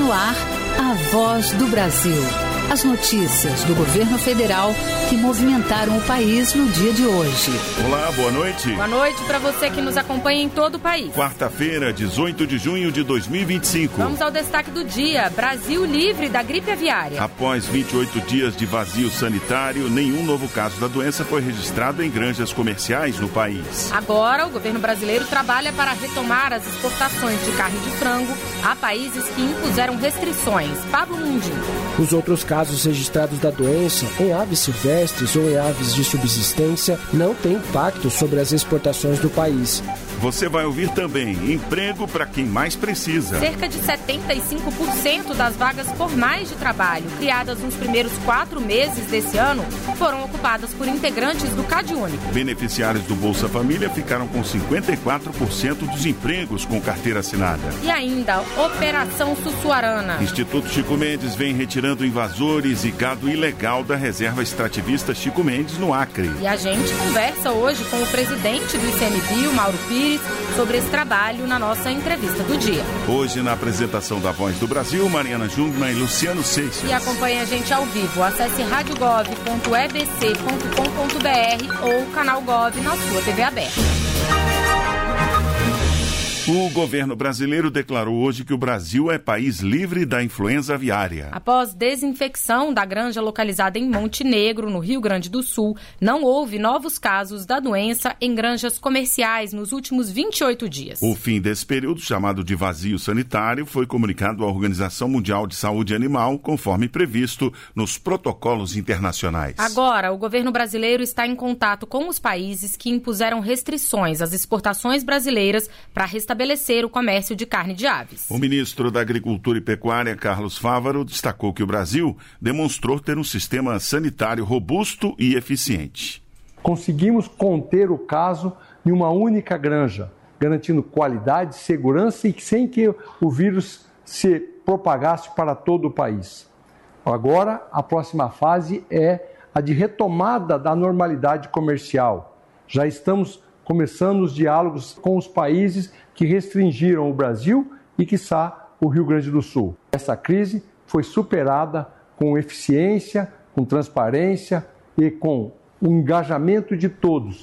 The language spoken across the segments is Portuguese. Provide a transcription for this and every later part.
no ar, a Voz do Brasil. As notícias do governo federal que movimentaram o país no dia de hoje. Olá, boa noite. Boa noite para você que nos acompanha em todo o país. Quarta-feira, 18 de junho de 2025. Vamos ao destaque do dia. Brasil livre da gripe aviária. Após 28 dias de vazio sanitário, nenhum novo caso da doença foi registrado em granjas comerciais no país. Agora, o governo brasileiro trabalha para retomar as exportações de carne de frango a países que impuseram restrições. Pablo Mundim. Os outros casos registrados da doença em aves silvestres ou em aves de subsistência não têm impacto sobre as exportações do país. Você vai ouvir também emprego para quem mais precisa. Cerca de 75% das vagas formais de trabalho criadas nos primeiros 4 meses desse ano foram ocupadas por integrantes do CadÚnico. Beneficiários do Bolsa Família ficaram com 54% dos empregos com carteira assinada. E ainda, Operação Sussuarana. Instituto Chico Mendes vem retirando invasores e gado ilegal da reserva extrativista Chico Mendes, no Acre. E a gente conversa hoje com o presidente do ICMBio, Mauro Pires, sobre esse trabalho na nossa entrevista do dia. Hoje, na apresentação da Voz do Brasil, Mariana Jungmann e Luciano Seixas. E acompanhe a gente ao vivo. Acesse radiogov.ebc.com.br ou canal Gov na sua TV aberta. O governo brasileiro declarou hoje que o Brasil é país livre da influenza aviária. Após desinfecção da granja localizada em Montenegro, no Rio Grande do Sul, não houve novos casos da doença em granjas comerciais nos últimos 28 dias. O fim desse período, chamado de vazio sanitário, foi comunicado à Organização Mundial de Saúde Animal, conforme previsto nos protocolos internacionais. Agora, o governo brasileiro está em contato com os países que impuseram restrições às exportações brasileiras para restabelecer o comércio de carne de aves. O ministro da Agricultura e Pecuária, Carlos Fávaro, destacou que o Brasil demonstrou ter um sistema sanitário robusto e eficiente. Conseguimos conter o caso em uma única granja, garantindo qualidade, segurança e sem que o vírus se propagasse para todo o país. Agora, a próxima fase é a de retomada da normalidade comercial. Já estamos começando os diálogos com os países que restringiram o Brasil e, quiçá, o Rio Grande do Sul. Essa crise foi superada com eficiência, com transparência e com o engajamento de todos.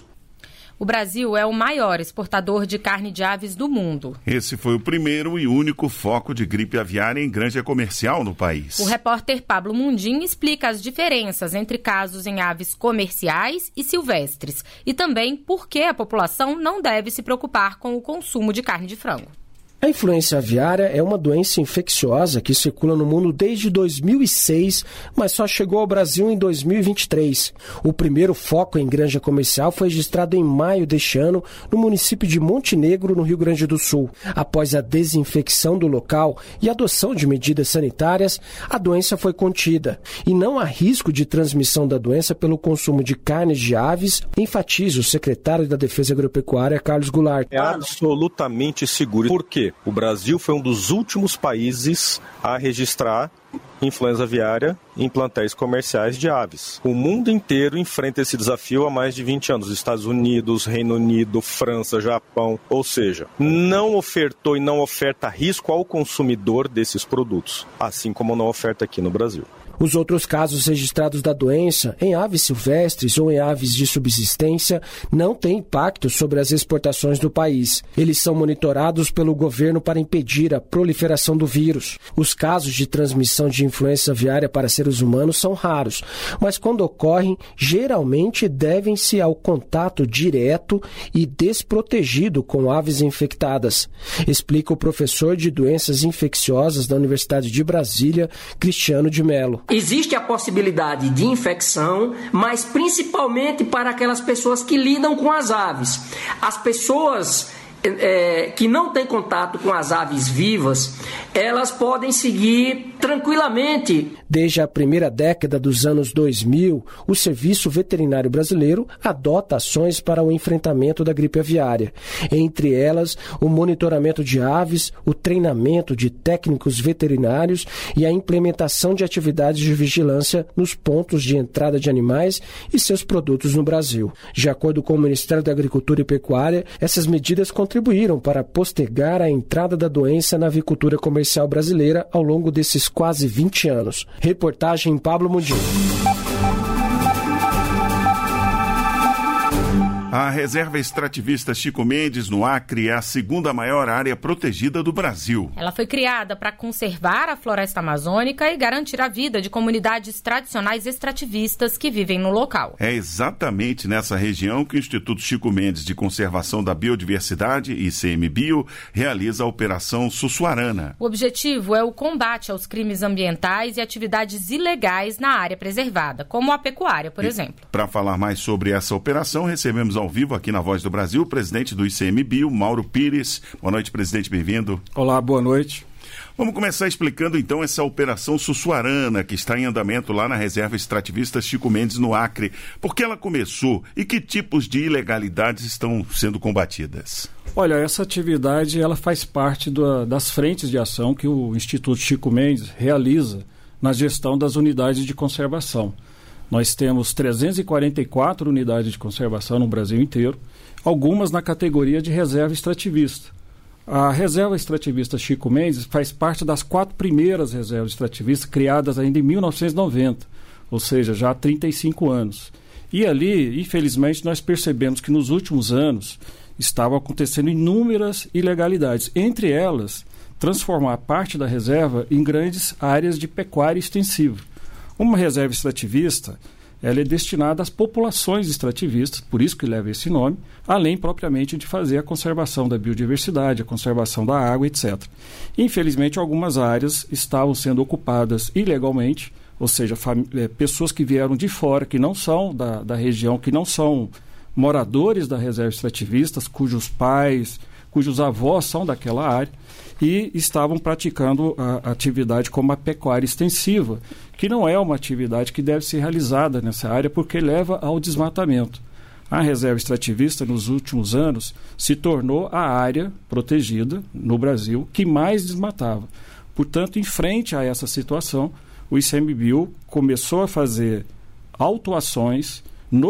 O Brasil é o maior exportador de carne de aves do mundo. Esse foi o primeiro e único foco de gripe aviária em granja comercial no país. O repórter Pablo Mundim explica as diferenças entre casos em aves comerciais e silvestres e também por que a população não deve se preocupar com o consumo de carne de frango. A influenza aviária é uma doença infecciosa que circula no mundo desde 2006, mas só chegou ao Brasil em 2023. O primeiro foco em granja comercial foi registrado em maio deste ano no município de Montenegro, no Rio Grande do Sul. Após a desinfecção do local e adoção de medidas sanitárias, a doença foi contida. E não há risco de transmissão da doença pelo consumo de carnes de aves, enfatiza o secretário da Defesa Agropecuária, Carlos Goulart. É absolutamente seguro. Por quê? O Brasil foi um dos últimos países a registrar influenza aviária em plantéis comerciais de aves. O mundo inteiro enfrenta esse desafio há mais de 20 anos. Estados Unidos, Reino Unido, França, Japão. Ou seja, não ofertou e não oferta risco ao consumidor desses produtos, assim como não oferta aqui no Brasil. Os outros casos registrados da doença em aves silvestres ou em aves de subsistência não têm impacto sobre as exportações do país. Eles são monitorados pelo governo para impedir a proliferação do vírus. Os casos de transmissão de influenza aviária para seres humanos são raros, mas quando ocorrem, geralmente devem-se ao contato direto e desprotegido com aves infectadas, explica o professor de doenças infecciosas da Universidade de Brasília, Cristiano de Mello. Existe a possibilidade de infecção, mas principalmente para aquelas pessoas que lidam com as aves. As pessoas que não têm contato com as aves vivas, elas podem seguir tranquilamente. Desde a primeira década dos anos 2000, o Serviço Veterinário Brasileiro adota ações para o enfrentamento da gripe aviária. Entre elas, o monitoramento de aves, o treinamento de técnicos veterinários e a implementação de atividades de vigilância nos pontos de entrada de animais e seus produtos no Brasil. De acordo com o Ministério da Agricultura e Pecuária, essas medidas contribuem contribuíram para postergar a entrada da doença na avicultura comercial brasileira ao longo desses quase 20 anos. Reportagem Pablo Mundim. A reserva extrativista Chico Mendes, no Acre, é a segunda maior área protegida do Brasil. Ela foi criada para conservar a floresta amazônica e garantir a vida de comunidades tradicionais extrativistas que vivem no local. É exatamente nessa região que o Instituto Chico Mendes de Conservação da Biodiversidade, ICMBio, realiza a Operação Sussuarana. O objetivo é o combate aos crimes ambientais e atividades ilegais na área preservada, como a pecuária, por exemplo. Para falar mais sobre essa operação, recebemos ao vivo aqui na Voz do Brasil o presidente do ICMBio, Mauro Pires. Boa noite, presidente, bem-vindo. Olá, boa noite. Vamos começar explicando então essa Operação Sussuarana, que está em andamento lá na reserva extrativista Chico Mendes, no Acre. Por que ela começou e que tipos de ilegalidades estão sendo combatidas? Olha, essa atividade ela faz parte das frentes de ação que o Instituto Chico Mendes realiza na gestão das unidades de conservação. Nós temos 344 unidades de conservação no Brasil inteiro, algumas na categoria de reserva extrativista. A reserva extrativista Chico Mendes faz parte das 4 primeiras reservas extrativistas criadas ainda em 1990, ou seja, já há 35 anos. E ali, infelizmente, nós percebemos que nos últimos anos estavam acontecendo inúmeras ilegalidades, entre elas, transformar parte da reserva em grandes áreas de pecuária extensiva. Uma reserva extrativista, ela é destinada às populações extrativistas, por isso que leva esse nome, além propriamente de fazer a conservação da biodiversidade, a conservação da água, etc. Infelizmente, algumas áreas estavam sendo ocupadas ilegalmente, ou seja, pessoas que vieram de fora, que não são da região, que não são moradores da reserva extrativista, cujos pais, cujos avós são daquela área, e estavam praticando a atividade como a pecuária extensiva, que não é uma atividade que deve ser realizada nessa área porque leva ao desmatamento. A reserva extrativista, nos últimos anos, se tornou a área protegida no Brasil que mais desmatava. Portanto, em frente a essa situação, o ICMBio começou a fazer autuações,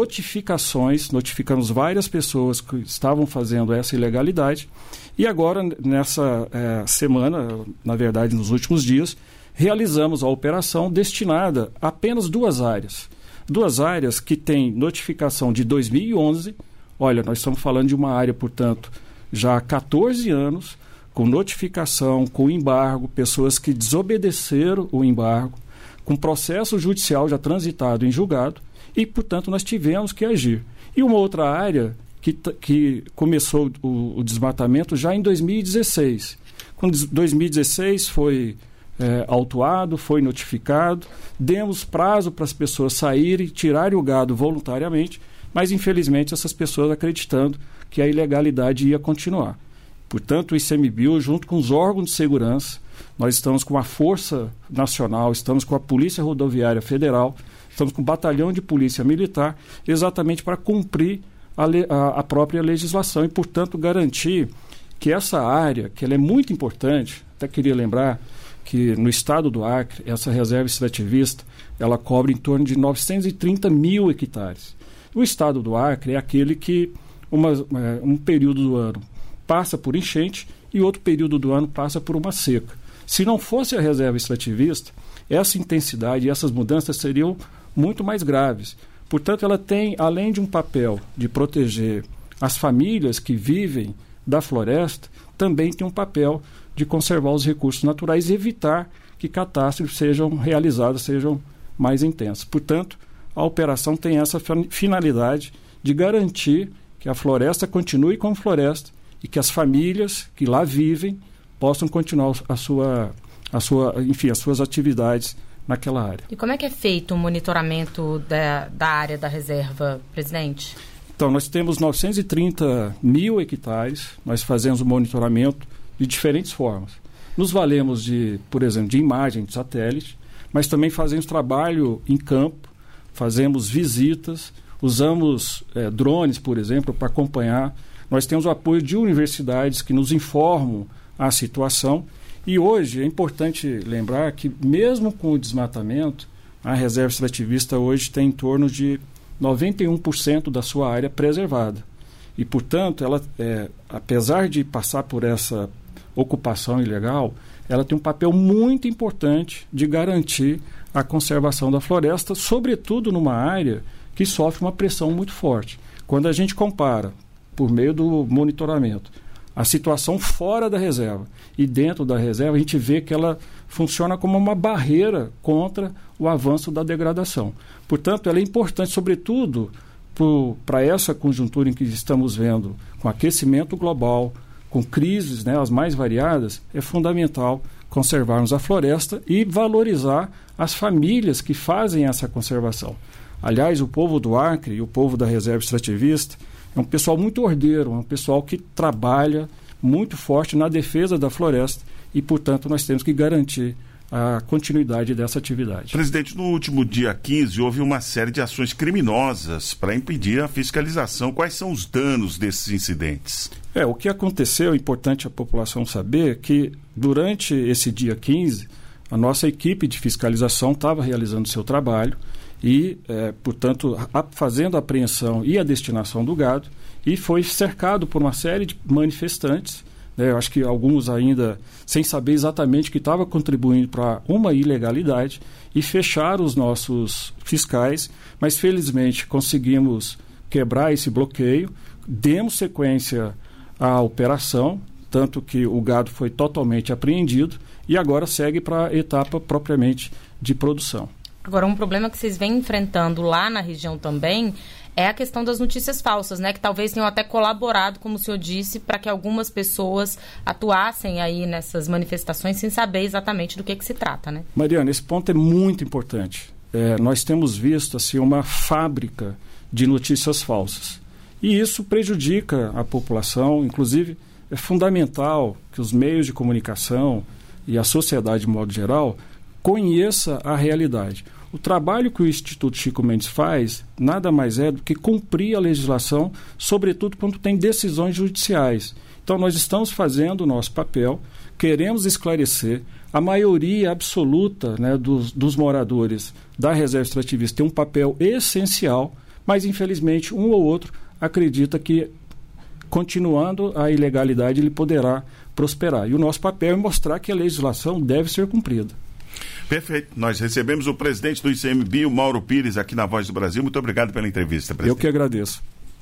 notificamos várias pessoas que estavam fazendo essa ilegalidade e agora, nessa semana, na verdade, nos últimos dias, realizamos a operação destinada a apenas 2 áreas. 2 áreas que têm notificação de 2011. Olha, nós estamos falando de uma área, portanto, já há 14 anos, com notificação, com embargo, pessoas que desobedeceram o embargo, com processo judicial já transitado em julgado, e, portanto, nós tivemos que agir. E uma outra área que começou o desmatamento já em 2016. Quando 2016 foi autuado, foi notificado, demos prazo para as pessoas saírem, tirarem o gado voluntariamente, mas, infelizmente, essas pessoas acreditando que a ilegalidade ia continuar. Portanto, o ICMBio, junto com os órgãos de segurança, nós estamos com a Força Nacional, estamos com a Polícia Rodoviária Federal, estamos com o Batalhão de Polícia Militar, exatamente para cumprir a própria legislação e, portanto, garantir que essa área, que ela é muito importante, até queria lembrar que no estado do Acre, essa reserva extrativista, ela cobre em torno de 930 mil hectares. O estado do Acre é aquele que um período do ano passa por enchente e outro período do ano passa por uma seca. Se não fosse a reserva extrativista, essa intensidade e essas mudanças seriam muito mais graves. Portanto, ela tem, além de um papel de proteger as famílias que vivem da floresta, também tem um papel de conservar os recursos naturais e evitar que catástrofes sejam realizadas, sejam mais intensas. Portanto, a operação tem essa finalidade de garantir que a floresta continue como floresta e que as famílias que lá vivem possam continuar as suas atividades naquela área. E como é que é feito o monitoramento da área da reserva, presidente? Então, nós temos 930 mil hectares, nós fazemos o monitoramento de diferentes formas. Nos valemos, por exemplo, de imagem de satélite, mas também fazemos trabalho em campo, fazemos visitas, usamos drones, por exemplo, para acompanhar. Nós temos o apoio de universidades que nos informam a situação. E hoje é importante lembrar que, mesmo com o desmatamento, a reserva extrativista hoje tem em torno de 91% da sua área preservada. E, portanto, ela, apesar de passar por essa ocupação ilegal, ela tem um papel muito importante de garantir a conservação da floresta, sobretudo numa área que sofre uma pressão muito forte. Quando a gente compara, por meio do monitoramento, a situação fora da reserva e dentro da reserva, a gente vê que ela funciona como uma barreira contra o avanço da degradação. Portanto, ela é importante, sobretudo, para essa conjuntura em que estamos vendo, com aquecimento global, com crises, né, as mais variadas, é fundamental conservarmos a floresta e valorizar as famílias que fazem essa conservação. Aliás, o povo do Acre e o povo da reserva extrativista é um pessoal muito ordeiro, um pessoal que trabalha muito forte na defesa da floresta e, portanto, nós temos que garantir a continuidade dessa atividade. Presidente, no último dia 15 houve uma série de ações criminosas para impedir a fiscalização. Quais são os danos desses incidentes? O que aconteceu, é importante a população saber que durante esse dia 15, a nossa equipe de fiscalização estava realizando seu trabalho e, portanto, fazendo a apreensão e a destinação do gado, e foi cercado por uma série de manifestantes. Eu acho que alguns ainda sem saber exatamente que estava contribuindo para uma ilegalidade, e fecharam os nossos fiscais, mas felizmente conseguimos quebrar esse bloqueio, demos sequência à operação, tanto que o gado foi totalmente apreendido e agora segue para a etapa propriamente de produção. Agora, um problema que vocês vêm enfrentando lá na região também é a questão das notícias falsas, né? Que talvez tenham até colaborado, como o senhor disse, para que algumas pessoas atuassem aí nessas manifestações sem saber exatamente do que se trata, né? Mariana, esse ponto é muito importante. Nós temos visto assim, uma fábrica de notícias falsas. E isso prejudica a população. Inclusive, é fundamental que os meios de comunicação e a sociedade, de modo geral, conheça a realidade. O trabalho que o Instituto Chico Mendes faz nada mais é do que cumprir a legislação, sobretudo quando tem decisões judiciais. Então, nós estamos fazendo o nosso papel, queremos esclarecer. A maioria absoluta, né, dos moradores da reserva extrativista tem um papel essencial, mas, infelizmente, um ou outro acredita que, continuando a ilegalidade, ele poderá prosperar. E o nosso papel é mostrar que a legislação deve ser cumprida. Perfeito. Nós recebemos o presidente do ICMBio, Mauro Pires, aqui na Voz do Brasil. Muito obrigado pela entrevista, presidente. Eu que agradeço.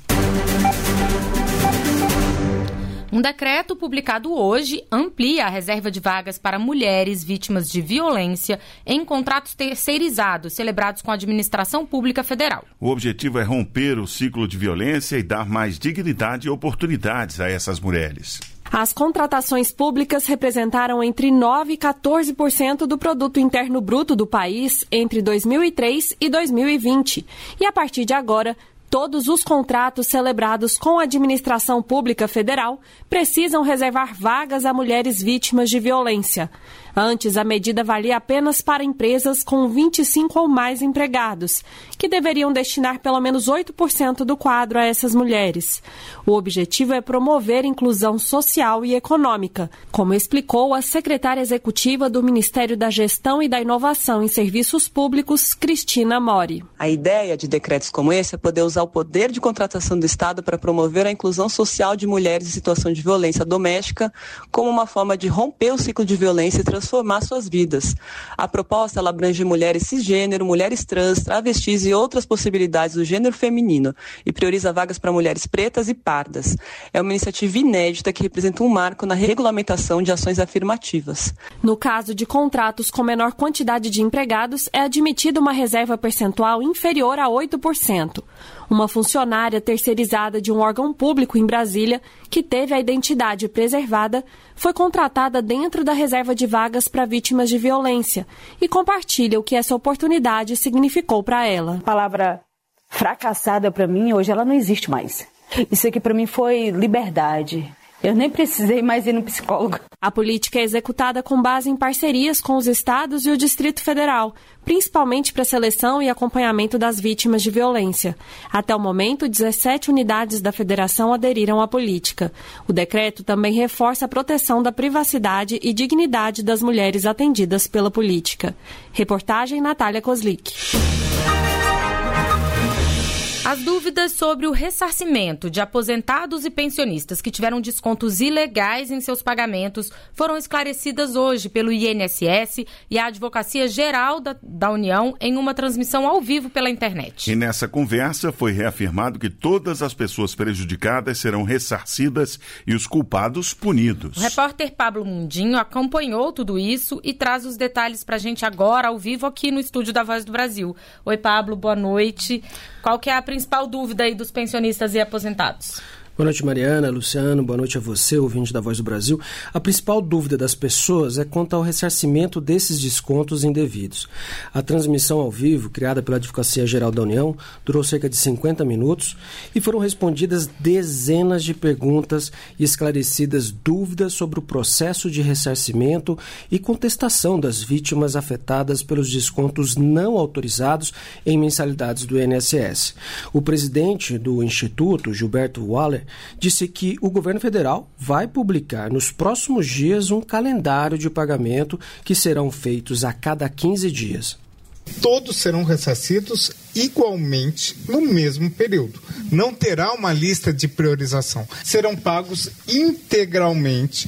Um decreto publicado hoje amplia a reserva de vagas para mulheres vítimas de violência em contratos terceirizados celebrados com a administração pública federal. O objetivo é romper o ciclo de violência e dar mais dignidade e oportunidades a essas mulheres. As contratações públicas representaram entre 9% e 14% do produto interno bruto do país entre 2003 e 2020. E a partir de agora, todos os contratos celebrados com a administração pública federal precisam reservar vagas a mulheres vítimas de violência. Antes, a medida valia apenas para empresas com 25 ou mais empregados, que deveriam destinar pelo menos 8% do quadro a essas mulheres. O objetivo é promover inclusão social e econômica, como explicou a secretária executiva do Ministério da Gestão e da Inovação em Serviços Públicos, Cristina Mori. A ideia de decretos como esse é poder usar o poder de contratação do Estado para promover a inclusão social de mulheres em situação de violência doméstica como uma forma de romper o ciclo de violência e transformar suas vidas. A proposta ela abrange mulheres cisgênero, mulheres trans, travestis e outras possibilidades do gênero feminino e prioriza vagas para mulheres pretas e pardas. É uma iniciativa inédita que representa um marco na regulamentação de ações afirmativas. No caso de contratos com menor quantidade de empregados, é admitida uma reserva percentual inferior a 8%. Uma funcionária terceirizada de um órgão público em Brasília, que teve a identidade preservada, foi contratada dentro da reserva de vagas para vítimas de violência e compartilha o que essa oportunidade significou para ela. A palavra fracassada para mim, hoje ela não existe mais. Isso aqui para mim foi liberdade. Eu nem precisei mais ir no psicólogo. A política é executada com base em parcerias com os estados e o Distrito Federal, principalmente para a seleção e acompanhamento das vítimas de violência. Até o momento, 17 unidades da federação aderiram à política. O decreto também reforça a proteção da privacidade e dignidade das mulheres atendidas pela política. Reportagem Natália Kozlik. As dúvidas sobre o ressarcimento de aposentados e pensionistas que tiveram descontos ilegais em seus pagamentos foram esclarecidas hoje pelo INSS e a Advocacia Geral da União em uma transmissão ao vivo pela internet. E nessa conversa foi reafirmado que todas as pessoas prejudicadas serão ressarcidas e os culpados punidos. O repórter Pablo Mundinho acompanhou tudo isso e traz os detalhes pra gente agora, ao vivo, aqui no estúdio da Voz do Brasil. Oi, Pablo, boa noite. Qual que é a principal dúvida aí dos pensionistas e aposentados? Boa noite, Mariana, Luciano, boa noite a você, ouvinte da Voz do Brasil. A principal dúvida das pessoas é quanto ao ressarcimento desses descontos indevidos. A transmissão ao vivo, criada pela Advocacia Geral da União, durou cerca de 50 minutos e foram respondidas dezenas de perguntas e esclarecidas dúvidas sobre o processo de ressarcimento e contestação das vítimas afetadas pelos descontos não autorizados em mensalidades do INSS. O presidente do Instituto, Gilberto Waller, disse que o governo federal vai publicar nos próximos dias um calendário de pagamento que serão feitos a cada 15 dias. Todos serão ressarcidos igualmente no mesmo período. Não terá uma lista de priorização. Serão pagos integralmente,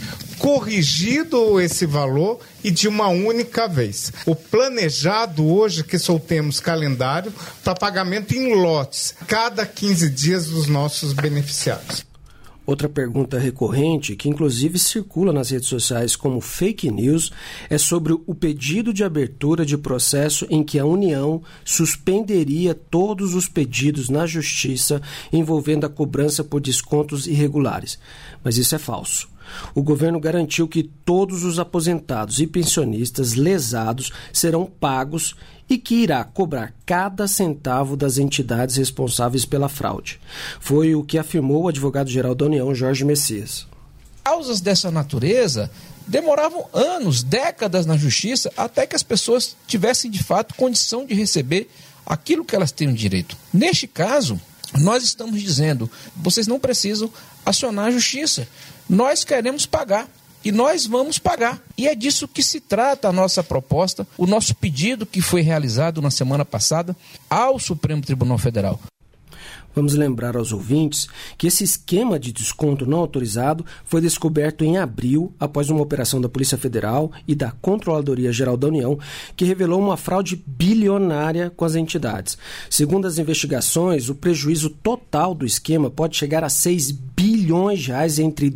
corrigido esse valor e de uma única vez. O planejado hoje que soltemos calendário para pagamento em lotes, cada 15 dias dos nossos beneficiários. Outra pergunta recorrente, que inclusive circula nas redes sociais como fake news, é sobre o pedido de abertura de processo em que a União suspenderia todos os pedidos na Justiça envolvendo a cobrança por descontos irregulares. Mas isso é falso. O governo garantiu que todos os aposentados e pensionistas lesados serão pagos e que irá cobrar cada centavo das entidades responsáveis pela fraude. Foi o que afirmou o advogado-geral da União, Jorge Messias. Causas dessa natureza demoravam anos, décadas na justiça, até que as pessoas tivessem de fato condição de receber aquilo que elas têm direito. Neste caso, nós estamos dizendo, vocês não precisam acionar a justiça. Nós queremos pagar. E nós vamos pagar. E é disso que se trata a nossa proposta, o nosso pedido que foi realizado na semana passada ao Supremo Tribunal Federal. Vamos lembrar aos ouvintes que esse esquema de desconto não autorizado foi descoberto em abril, após uma operação da Polícia Federal e da Controladoria Geral da União, que revelou uma fraude bilionária com as entidades. Segundo as investigações, o prejuízo total do esquema pode chegar a 6 bilhões de reais entre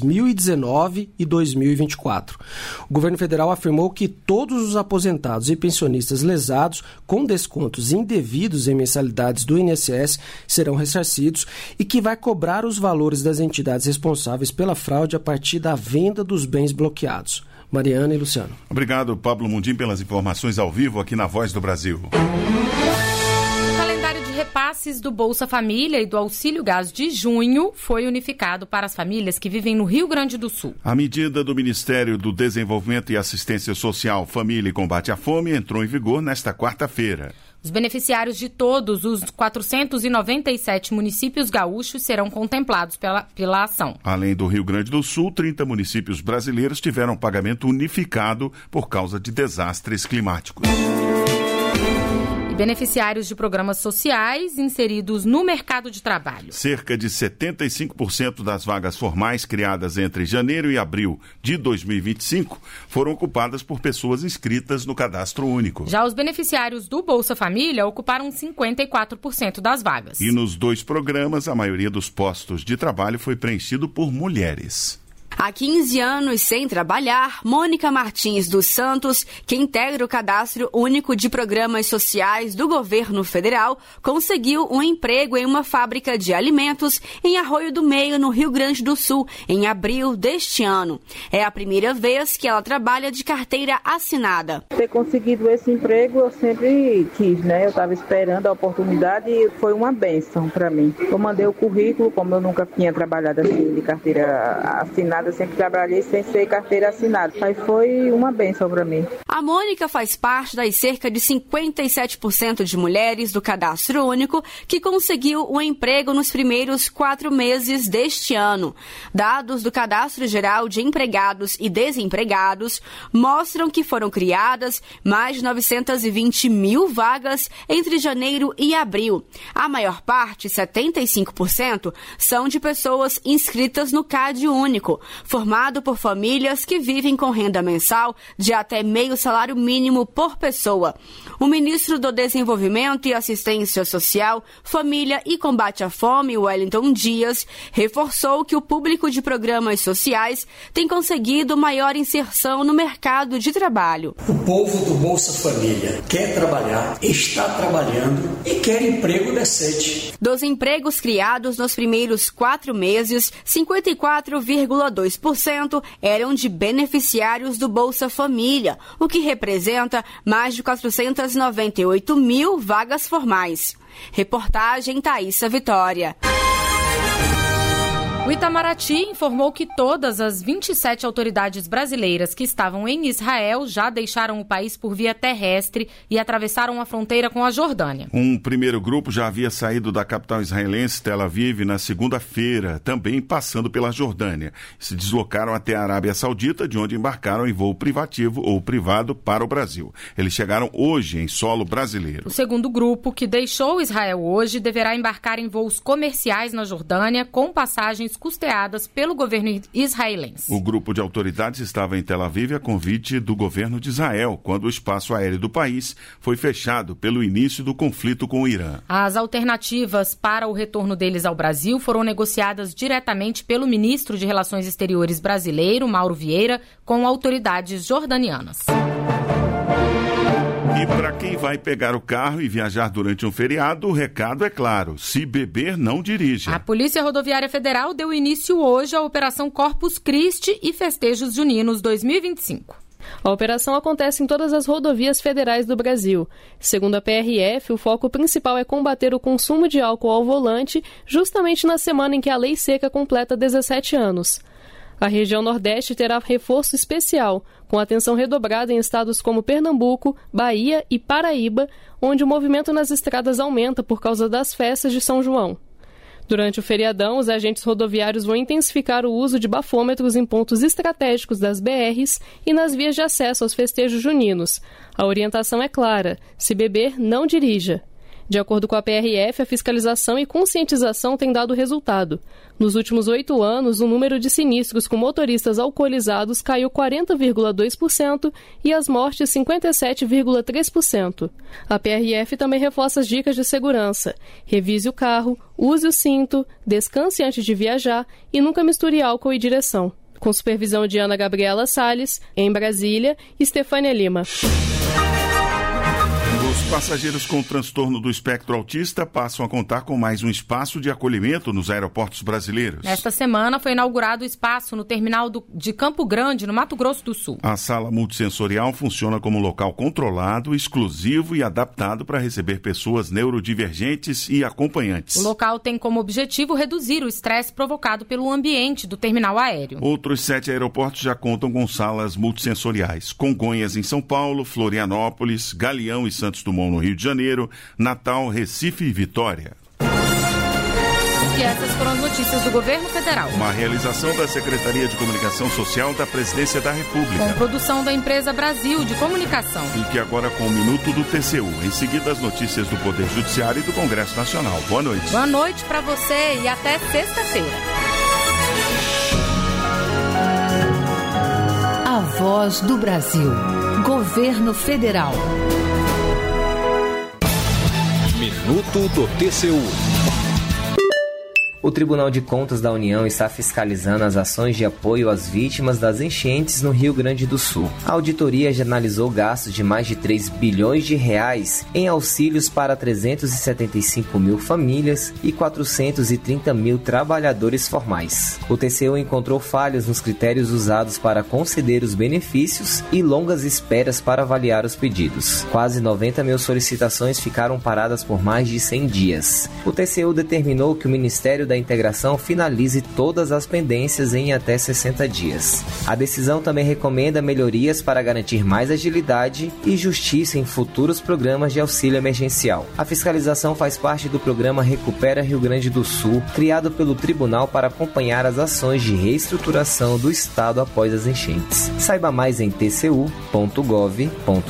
2019 e 2024. O governo federal afirmou que todos os aposentados e pensionistas lesados com descontos indevidos em mensalidades do INSS serão ressarcidos e que vai cobrar os valores das entidades responsáveis pela fraude a partir da venda dos bens bloqueados. Mariana e Luciano. Obrigado, Pablo Mundim, pelas informações ao vivo aqui na Voz do Brasil. O calendário de repasses do Bolsa Família e do Auxílio Gás de junho foi unificado para as famílias que vivem no Rio Grande do Sul. A medida do Ministério do Desenvolvimento e Assistência Social, Família e Combate à Fome entrou em vigor nesta quarta-feira. Os beneficiários de todos os 497 municípios gaúchos serão contemplados pela ação. Além do Rio Grande do Sul, 30 municípios brasileiros tiveram pagamento unificado por causa de desastres climáticos. E beneficiários de programas sociais inseridos no mercado de trabalho. Cerca de 75% das vagas formais criadas entre janeiro e abril de 2025 foram ocupadas por pessoas inscritas no Cadastro Único. Já os beneficiários do Bolsa Família ocuparam 54% das vagas. E nos dois programas, a maioria dos postos de trabalho foi preenchido por mulheres. Há 15 anos sem trabalhar, Mônica Martins dos Santos, que integra o Cadastro Único de Programas Sociais do Governo Federal, conseguiu um emprego em uma fábrica de alimentos em Arroio do Meio, no Rio Grande do Sul, em abril deste ano. É a primeira vez que ela trabalha de carteira assinada. Ter conseguido esse emprego eu sempre quis, né? Eu estava esperando a oportunidade e foi uma bênção para mim. Eu mandei o currículo, como eu nunca tinha trabalhado assim de carteira assinada, Eu sempre trabalhei sem ser carteira assinada. Aí foi uma bênção para mim. A Mônica faz parte das cerca de 57% de mulheres do Cadastro Único que conseguiu um emprego nos primeiros 4 meses deste ano. Dados do Cadastro Geral de Empregados e Desempregados mostram que foram criadas mais de 920 mil vagas entre janeiro e abril. A maior parte, 75%, são de pessoas inscritas no CAD Único, formado por famílias que vivem com renda mensal de até meio salário mínimo por pessoa. O ministro do Desenvolvimento e Assistência Social, Família e Combate à Fome, Wellington Dias, reforçou que o público de programas sociais tem conseguido maior inserção no mercado de trabalho. O povo do Bolsa Família quer trabalhar, está trabalhando e quer emprego decente. Dos empregos criados nos primeiros 4 meses, 54,2% eram de beneficiários do Bolsa Família, o que representa mais de 498 mil vagas formais. Reportagem Thaísa Vitória. O Itamaraty informou que todas as 27 autoridades brasileiras que estavam em Israel já deixaram o país por via terrestre e atravessaram a fronteira com a Jordânia. Um primeiro grupo já havia saído da capital israelense, Tel Aviv, na segunda-feira, também passando pela Jordânia. Se deslocaram até a Arábia Saudita, de onde embarcaram em voo privativo ou privado para o Brasil. Eles chegaram hoje em solo brasileiro. O segundo grupo, que deixou Israel hoje, deverá embarcar em voos comerciais na Jordânia, com passagens custeadas pelo governo israelense. O grupo de autoridades estava em Tel Aviv a convite do governo de Israel, quando o espaço aéreo do país foi fechado pelo início do conflito com o Irã. As alternativas para o retorno deles ao Brasil foram negociadas diretamente pelo ministro de Relações Exteriores brasileiro, Mauro Vieira, com autoridades jordanianas. E para quem vai pegar o carro e viajar durante um feriado, o recado é claro: se beber, não dirija. A Polícia Rodoviária Federal deu início hoje à Operação Corpus Christi e Festejos Juninos 2025. A operação acontece em todas as rodovias federais do Brasil. Segundo a PRF, o foco principal é combater o consumo de álcool ao volante, justamente na semana em que a Lei Seca completa 17 anos. A região Nordeste terá reforço especial, com atenção redobrada em estados como Pernambuco, Bahia e Paraíba, onde o movimento nas estradas aumenta por causa das festas de São João. Durante o feriadão, os agentes rodoviários vão intensificar o uso de bafômetros em pontos estratégicos das BRs e nas vias de acesso aos festejos juninos. A orientação é clara: se beber, não dirija. De acordo com a PRF, a fiscalização e conscientização têm dado resultado. Nos últimos 8 anos, o número de sinistros com motoristas alcoolizados caiu 40,2% e as mortes 57,3%. A PRF também reforça as dicas de segurança. Revise o carro, use o cinto, descanse antes de viajar e nunca misture álcool e direção. Com supervisão de Ana Gabriela Salles, em Brasília, Estefânia Lima. Os passageiros com transtorno do espectro autista passam a contar com mais um espaço de acolhimento nos aeroportos brasileiros. Nesta semana foi inaugurado o espaço no terminal de Campo Grande, no Mato Grosso do Sul. A sala multissensorial funciona como um local controlado, exclusivo e adaptado para receber pessoas neurodivergentes e acompanhantes. O local tem como objetivo reduzir o estresse provocado pelo ambiente do terminal aéreo. Outros 7 aeroportos já contam com salas multissensoriais. Congonhas em São Paulo, Florianópolis, Galeão e Santos Dumont no Rio de Janeiro, Natal, Recife e Vitória. E essas foram as notícias do Governo Federal. Uma realização da Secretaria de Comunicação Social da Presidência da República. Com produção da Empresa Brasil de Comunicação. Fique agora com o Minuto do TCU. Em seguida, as notícias do Poder Judiciário e do Congresso Nacional. Boa noite. Boa noite para você e até sexta-feira. A Voz do Brasil. Governo Federal. Minuto do TCU. O Tribunal de Contas da União está fiscalizando as ações de apoio às vítimas das enchentes no Rio Grande do Sul. A auditoria já analisou gastos de mais de 3 bilhões de reais em auxílios para 375 mil famílias e 430 mil trabalhadores formais. O TCU encontrou falhas nos critérios usados para conceder os benefícios e longas esperas para avaliar os pedidos. Quase 90 mil solicitações ficaram paradas por mais de 100 dias. O TCU determinou que o Ministério da integração finalize todas as pendências em até 60 dias. A decisão também recomenda melhorias para garantir mais agilidade e justiça em futuros programas de auxílio emergencial. A fiscalização faz parte do programa Recupera Rio Grande do Sul, criado pelo Tribunal para acompanhar as ações de reestruturação do Estado após as enchentes. Saiba mais em tcu.gov.br.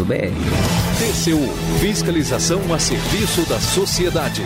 TCU, fiscalização a serviço da sociedade.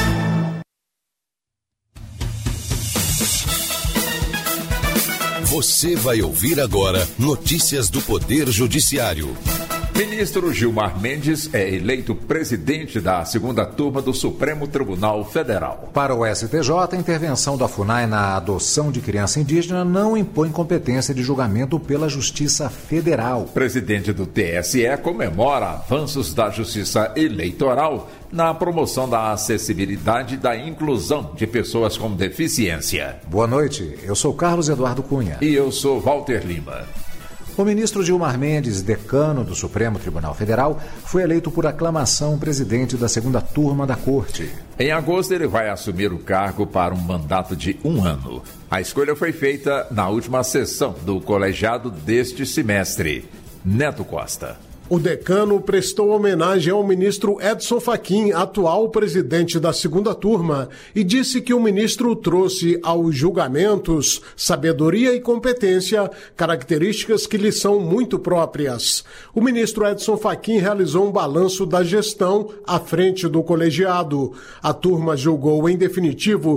Você vai ouvir agora notícias do Poder Judiciário. Ministro Gilmar Mendes é eleito presidente da segunda turma do Supremo Tribunal Federal. Para o STJ, a intervenção da FUNAI na adoção de criança indígena não impõe competência de julgamento pela Justiça Federal. O presidente do TSE comemora avanços da Justiça Eleitoral na promoção da acessibilidade e da inclusão de pessoas com deficiência. Boa noite, eu sou Carlos Eduardo Cunha. E eu sou Walter Lima. O ministro Gilmar Mendes, decano do Supremo Tribunal Federal, foi eleito por aclamação presidente da segunda turma da Corte. Em agosto, ele vai assumir o cargo para um mandato de 1 ano. A escolha foi feita na última sessão do colegiado deste semestre. Neto Costa. O decano prestou homenagem ao ministro Edson Fachin, atual presidente da segunda turma, e disse que o ministro trouxe aos julgamentos sabedoria e competência, características que lhe são muito próprias. O ministro Edson Fachin realizou um balanço da gestão à frente do colegiado. A turma julgou, em definitivo,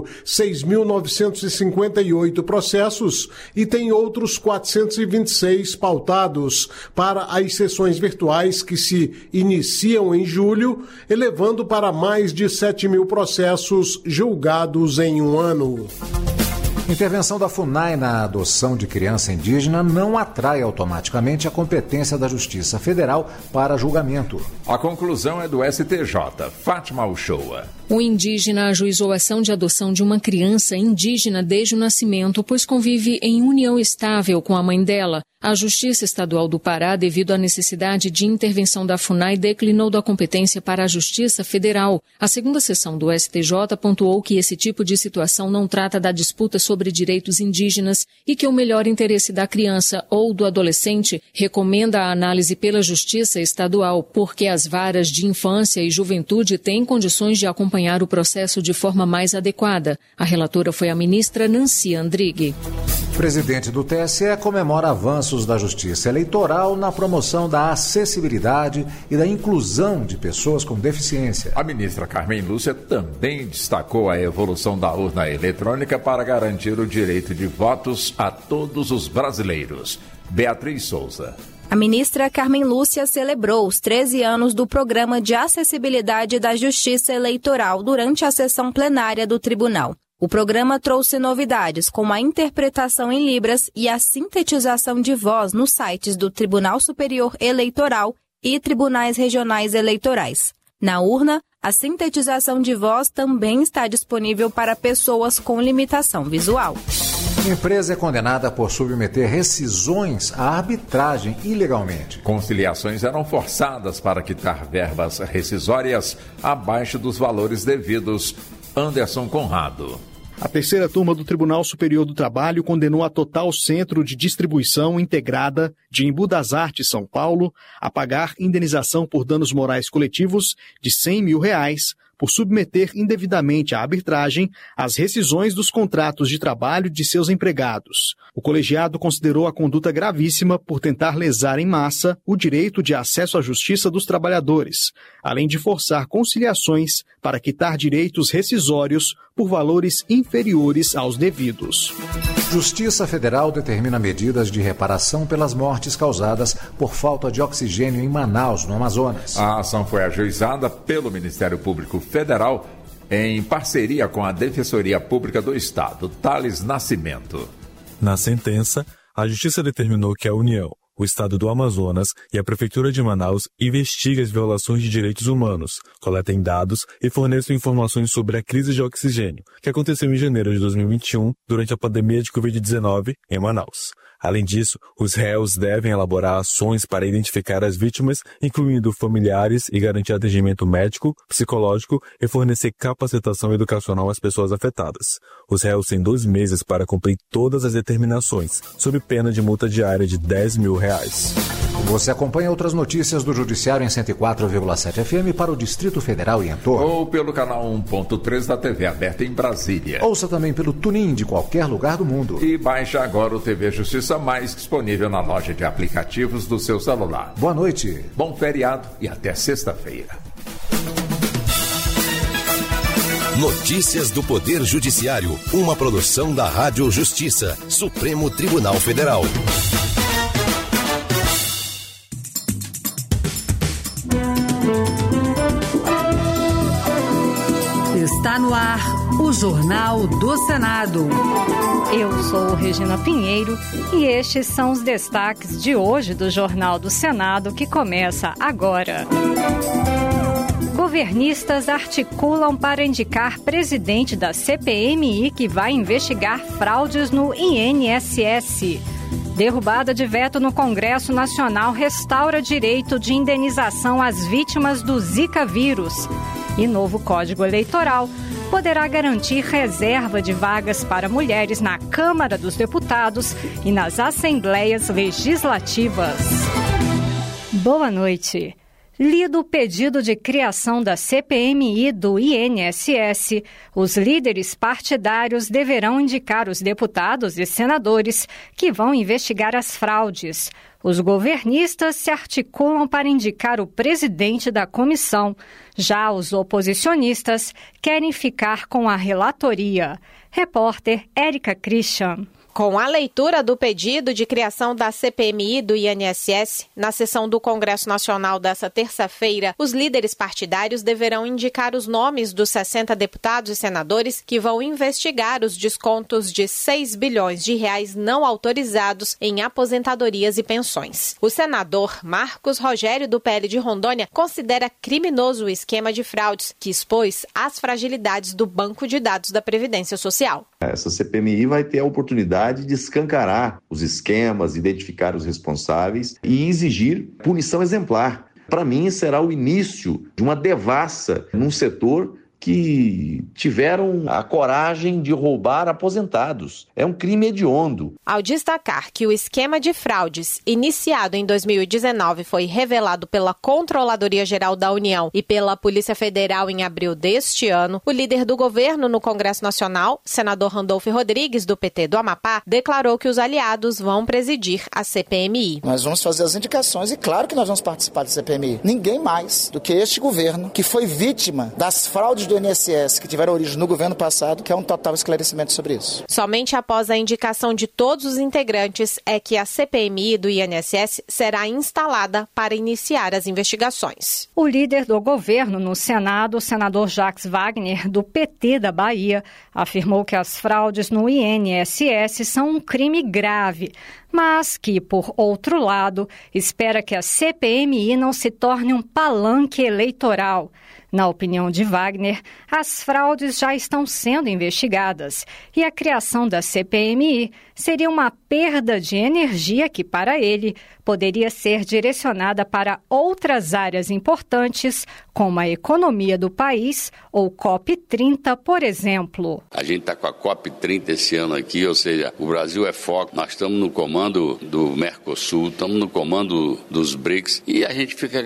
6.958 processos e tem outros 426 pautados para as sessões virtuais que se iniciam em julho, elevando para mais de 7.000 processos julgados em 1 ano. Intervenção da FUNAI na adoção de criança indígena não atrai automaticamente a competência da Justiça Federal para julgamento. A conclusão é do STJ. Fátima Uchoa. O indígena ajuizou a ação de adoção de uma criança indígena desde o nascimento, pois convive em união estável com a mãe dela. A Justiça Estadual do Pará, devido à necessidade de intervenção da FUNAI, declinou da competência para a Justiça Federal. A segunda sessão do STJ pontuou que esse tipo de situação não trata da disputa sobre direitos indígenas e que o melhor interesse da criança ou do adolescente recomenda a análise pela Justiça Estadual, porque as varas de infância e juventude têm condições de acompanhar o processo de forma mais adequada. A relatora foi a ministra Nancy Andrighi. O presidente do TSE comemora avanços da Justiça Eleitoral na promoção da acessibilidade e da inclusão de pessoas com deficiência. A ministra Carmen Lúcia também destacou a evolução da urna eletrônica para garantir o direito de votos a todos os brasileiros. Beatriz Souza. A ministra Carmen Lúcia celebrou os 13 anos do Programa de Acessibilidade da Justiça Eleitoral durante a sessão plenária do Tribunal. O programa trouxe novidades, como a interpretação em Libras e a sintetização de voz nos sites do Tribunal Superior Eleitoral e Tribunais Regionais Eleitorais. Na urna, a sintetização de voz também está disponível para pessoas com limitação visual. Empresa é condenada por submeter rescisões à arbitragem ilegalmente. Conciliações eram forçadas para quitar verbas rescisórias abaixo dos valores devidos. Anderson Conrado. A terceira turma do Tribunal Superior do Trabalho condenou a Total Centro de Distribuição Integrada de Embu das Artes, São Paulo, a pagar indenização por danos morais coletivos de R$100 mil por submeter indevidamente à arbitragem as rescisões dos contratos de trabalho de seus empregados. O colegiado considerou a conduta gravíssima por tentar lesar em massa o direito de acesso à justiça dos trabalhadores, além de forçar conciliações para quitar direitos rescisórios por valores inferiores aos devidos. Justiça Federal determina medidas de reparação pelas mortes causadas por falta de oxigênio em Manaus, no Amazonas. A ação foi ajuizada pelo Ministério Público Federal em parceria com a Defensoria Pública do Estado, Thales Nascimento. Na sentença, a Justiça determinou que a União, o Estado do Amazonas e a Prefeitura de Manaus investigam as violações de direitos humanos, coletam dados e fornecem informações sobre a crise de oxigênio, que aconteceu em janeiro de 2021, durante a pandemia de Covid-19 em Manaus. Além disso, os réus devem elaborar ações para identificar as vítimas, incluindo familiares, e garantir atendimento médico, psicológico e fornecer capacitação educacional às pessoas afetadas. Os réus têm 2 meses para cumprir todas as determinações, sob pena de multa diária de R$10 mil. Você acompanha outras notícias do Judiciário em 104,7 FM para o Distrito Federal e em torno. Ou pelo canal 1.3 da TV aberta em Brasília. Ouça também pelo TuneIn de qualquer lugar do mundo. E baixe agora o TV Justiça Mais, disponível na loja de aplicativos do seu celular. Boa noite. Bom feriado e até sexta-feira. Notícias do Poder Judiciário, uma produção da Rádio Justiça, Supremo Tribunal Federal. Está no ar o Jornal do Senado. Eu sou Regina Pinheiro e estes são os destaques de hoje do Jornal do Senado, que começa agora. Governistas articulam para indicar presidente da CPMI que vai investigar fraudes no INSS. Derrubada de veto no Congresso Nacional restaura direito de indenização às vítimas do Zika vírus. E novo Código Eleitoral poderá garantir reserva de vagas para mulheres na Câmara dos Deputados e nas Assembleias Legislativas. Boa noite. Lido o pedido de criação da CPMI do INSS, os líderes partidários deverão indicar os deputados e senadores que vão investigar as fraudes. Os governistas se articulam para indicar o presidente da comissão. Já os oposicionistas querem ficar com a relatoria. Repórter Érica Christian. Com a leitura do pedido de criação da CPMI do INSS, na sessão do Congresso Nacional desta terça-feira, os líderes partidários deverão indicar os nomes dos 60 deputados e senadores que vão investigar os descontos de R$6 bilhões não autorizados em aposentadorias e pensões. O senador Marcos Rogério, do PL de Rondônia, considera criminoso o esquema de fraudes que expôs as fragilidades do Banco de Dados da Previdência Social. Essa CPMI vai ter a oportunidade de escancarar os esquemas, identificar os responsáveis e exigir punição exemplar. Para mim, será o início de uma devassa num setor que tiveram a coragem de roubar aposentados. É um crime hediondo. Ao destacar que o esquema de fraudes iniciado em 2019 foi revelado pela Controladoria Geral da União e pela Polícia Federal em abril deste ano, o líder do governo no Congresso Nacional, senador Randolfo Rodrigues, do PT do Amapá, declarou que os aliados vão presidir a CPMI. Nós vamos fazer as indicações e claro que nós vamos participar da CPMI. Ninguém mais do que este governo, que foi vítima das fraudes do INSS que tiveram origem no governo passado, que é um total esclarecimento sobre isso. Somente após a indicação de todos os integrantes é que a CPMI do INSS será instalada para iniciar as investigações. O líder do governo no Senado, o senador Jacques Wagner, do PT da Bahia, afirmou que as fraudes no INSS são um crime grave, mas que, por outro lado, espera que a CPMI não se torne um palanque eleitoral. Na opinião de Wagner, as fraudes já estão sendo investigadas e a criação da CPMI seria uma perda de energia que, para ele, poderia ser direcionada para outras áreas importantes, como a economia do país ou COP30, por exemplo. A gente está com a COP30 esse ano aqui, ou seja, o Brasil é foco, nós estamos no comando do Mercosul, estamos no comando dos BRICS e a gente fica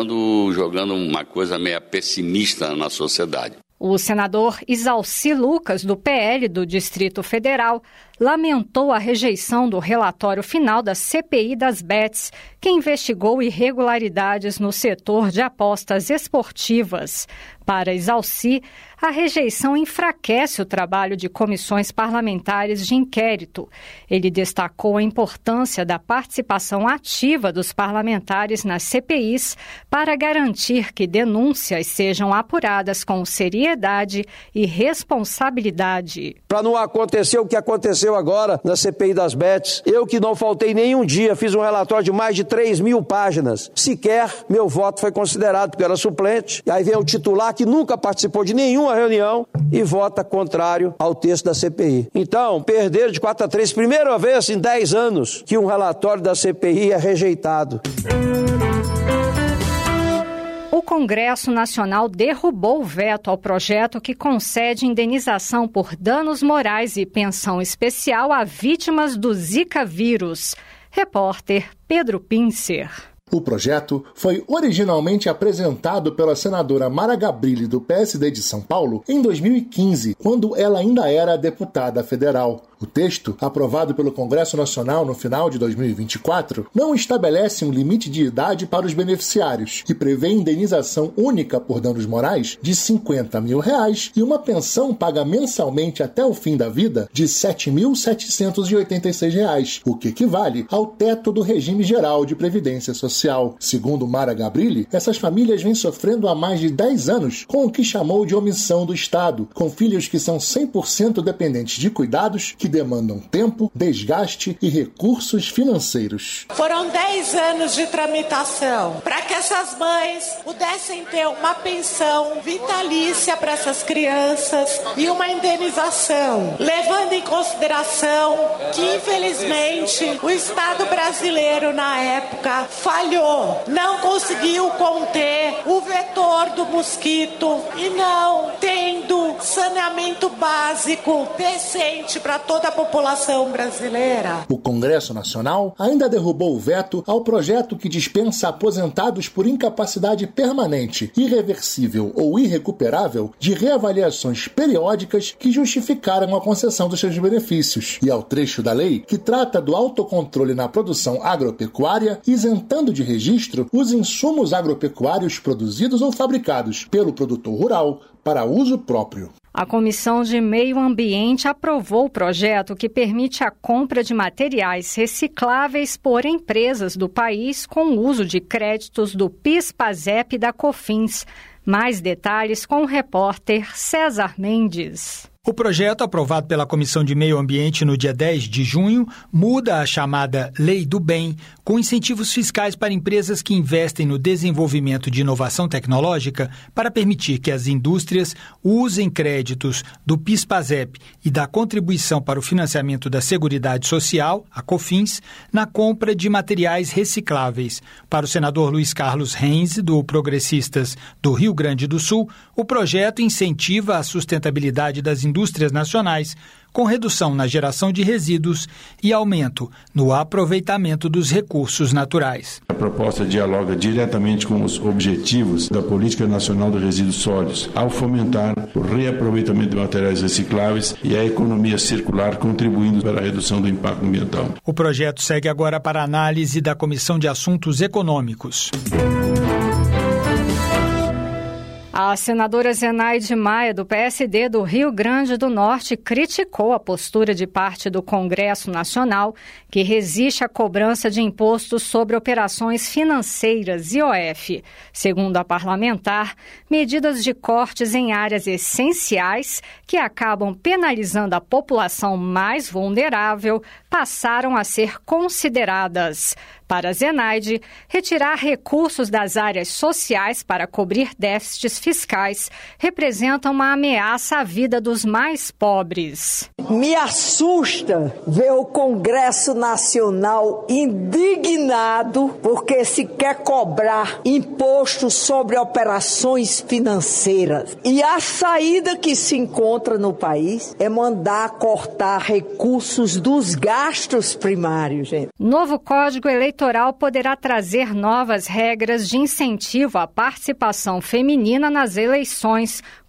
jogando uma coisa meio pessimista na sociedade. O senador Isalci Lucas, do PL do Distrito Federal, lamentou a rejeição do relatório final da CPI das Bets, que investigou irregularidades no setor de apostas esportivas. Para Exalci, a rejeição enfraquece o trabalho de comissões parlamentares de inquérito. Ele destacou a importância da participação ativa dos parlamentares nas CPIs para garantir que denúncias sejam apuradas com seriedade e responsabilidade. Para não acontecer o que aconteceu agora na CPI das bets, eu que não faltei nenhum dia, fiz um relatório de mais de 3.000 páginas. Sequer meu voto foi considerado, porque eu era suplente. E aí vem o titular que nunca participou de nenhuma reunião e vota contrário ao texto da CPI. Então, perderam de 4-3, primeira vez em 10 anos que um relatório da CPI é rejeitado. O Congresso Nacional derrubou o veto ao projeto que concede indenização por danos morais e pensão especial a vítimas do Zika vírus. Repórter Pedro Pincer. O projeto foi originalmente apresentado pela senadora Mara Gabrilli, do PSD de São Paulo, em 2015, quando ela ainda era deputada federal. O texto, aprovado pelo Congresso Nacional no final de 2024, não estabelece um limite de idade para os beneficiários e prevê indenização única por danos morais de R$50 mil e uma pensão paga mensalmente até o fim da vida de R$ 7.786, o que equivale ao teto do regime geral de previdência social. Segundo Mara Gabrilli, essas famílias vêm sofrendo há mais de 10 anos com o que chamou de omissão do Estado, com filhos que são 100% dependentes de cuidados que demandam tempo, desgaste e recursos financeiros. Foram 10 anos de tramitação para que essas mães pudessem ter uma pensão vitalícia para essas crianças e uma indenização, levando em consideração que, infelizmente, o Estado brasileiro, na época, falhou, não conseguiu conter o vetor do mosquito e não tendo saneamento básico decente para toda a população brasileira. O Congresso Nacional ainda derrubou o veto ao projeto que dispensa aposentados por incapacidade permanente, irreversível ou irrecuperável de reavaliações periódicas que justificaram a concessão dos seus benefícios, e ao trecho da lei que trata do autocontrole na produção agropecuária, isentando de registro os insumos agropecuários produzidos ou fabricados pelo produtor rural para uso próprio. A Comissão de Meio Ambiente aprovou o projeto que permite a compra de materiais recicláveis por empresas do país com o uso de créditos do PIS/PASEP e da COFINS. Mais detalhes com o repórter César Mendes. O projeto, aprovado pela Comissão de Meio Ambiente no dia 10 de junho, muda a chamada Lei do Bem, com incentivos fiscais para empresas que investem no desenvolvimento de inovação tecnológica para permitir que as indústrias usem créditos do PIS/PASEP e da Contribuição para o Financiamento da Seguridade Social, a COFINS, na compra de materiais recicláveis. Para o senador Luiz Carlos Reis, do Progressistas do Rio Grande do Sul, o projeto incentiva a sustentabilidade das indústrias nacionais, com redução na geração de resíduos e aumento no aproveitamento dos recursos naturais. A proposta dialoga diretamente com os objetivos da Política Nacional de Resíduos Sólidos, ao fomentar o reaproveitamento de materiais recicláveis e a economia circular, contribuindo para a redução do impacto ambiental. O projeto segue agora para análise da Comissão de Assuntos Econômicos. A senadora Zenaide Maia, do PSD do Rio Grande do Norte, criticou a postura de parte do Congresso Nacional, que resiste à cobrança de impostos sobre operações financeiras, IOF. Segundo a parlamentar, medidas de cortes em áreas essenciais, que acabam penalizando a população mais vulnerável, passaram a ser consideradas. Para Zenaide, retirar recursos das áreas sociais para cobrir déficits fiscais representa uma ameaça à vida dos mais pobres. Me assusta ver o Congresso Nacional indignado porque se quer cobrar imposto sobre operações financeiras. E a saída que se encontra no país é mandar cortar recursos dos gastos primários, gente. Novo Código Eleitoral poderá trazer novas regras de incentivo à participação feminina nas eleições,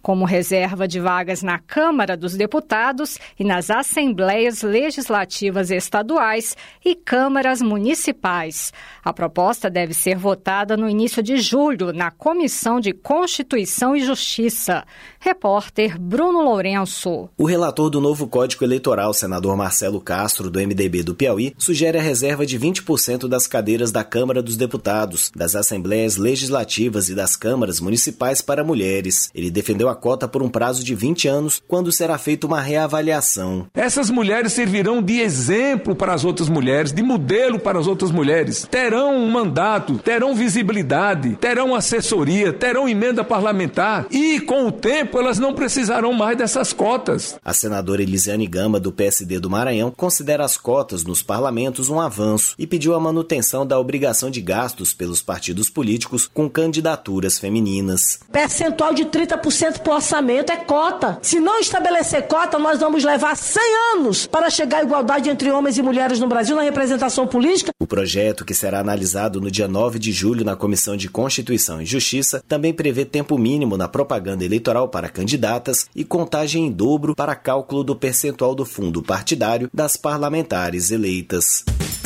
como reserva de vagas na Câmara dos Deputados e nas Assembleias Legislativas Estaduais e Câmaras Municipais. A proposta deve ser votada no início de julho na Comissão de Constituição e Justiça. Repórter Bruno Lourenço. O relator do novo Código Eleitoral, senador Marcelo Castro, do MDB do Piauí, sugere a reserva de 20% das cadeiras da Câmara dos Deputados, das Assembleias Legislativas e das Câmaras Municipais para mulheres. Ele defendeu a cota por um prazo de 20 anos, quando será feita uma reavaliação. Essas mulheres servirão de exemplo para as outras mulheres, de modelo para as outras mulheres. Terão um mandato, terão visibilidade, terão assessoria, terão emenda parlamentar e, com o tempo, elas não precisarão mais dessas cotas. A senadora Elisiane Gama, do PSD do Maranhão, considera as cotas nos parlamentos um avanço e pediu a manutenção da obrigação de gastos pelos partidos políticos com candidaturas femininas. Percentual de 30% por orçamento é cota. Se não estabelecer cota, nós vamos levar 100 anos para chegar à igualdade entre homens e mulheres no Brasil na representação política. O projeto, que será analisado no dia 9 de julho na Comissão de Constituição e Justiça, também prevê tempo mínimo na propaganda eleitoral para candidatas e contagem em dobro para cálculo do percentual do fundo partidário das parlamentares eleitas.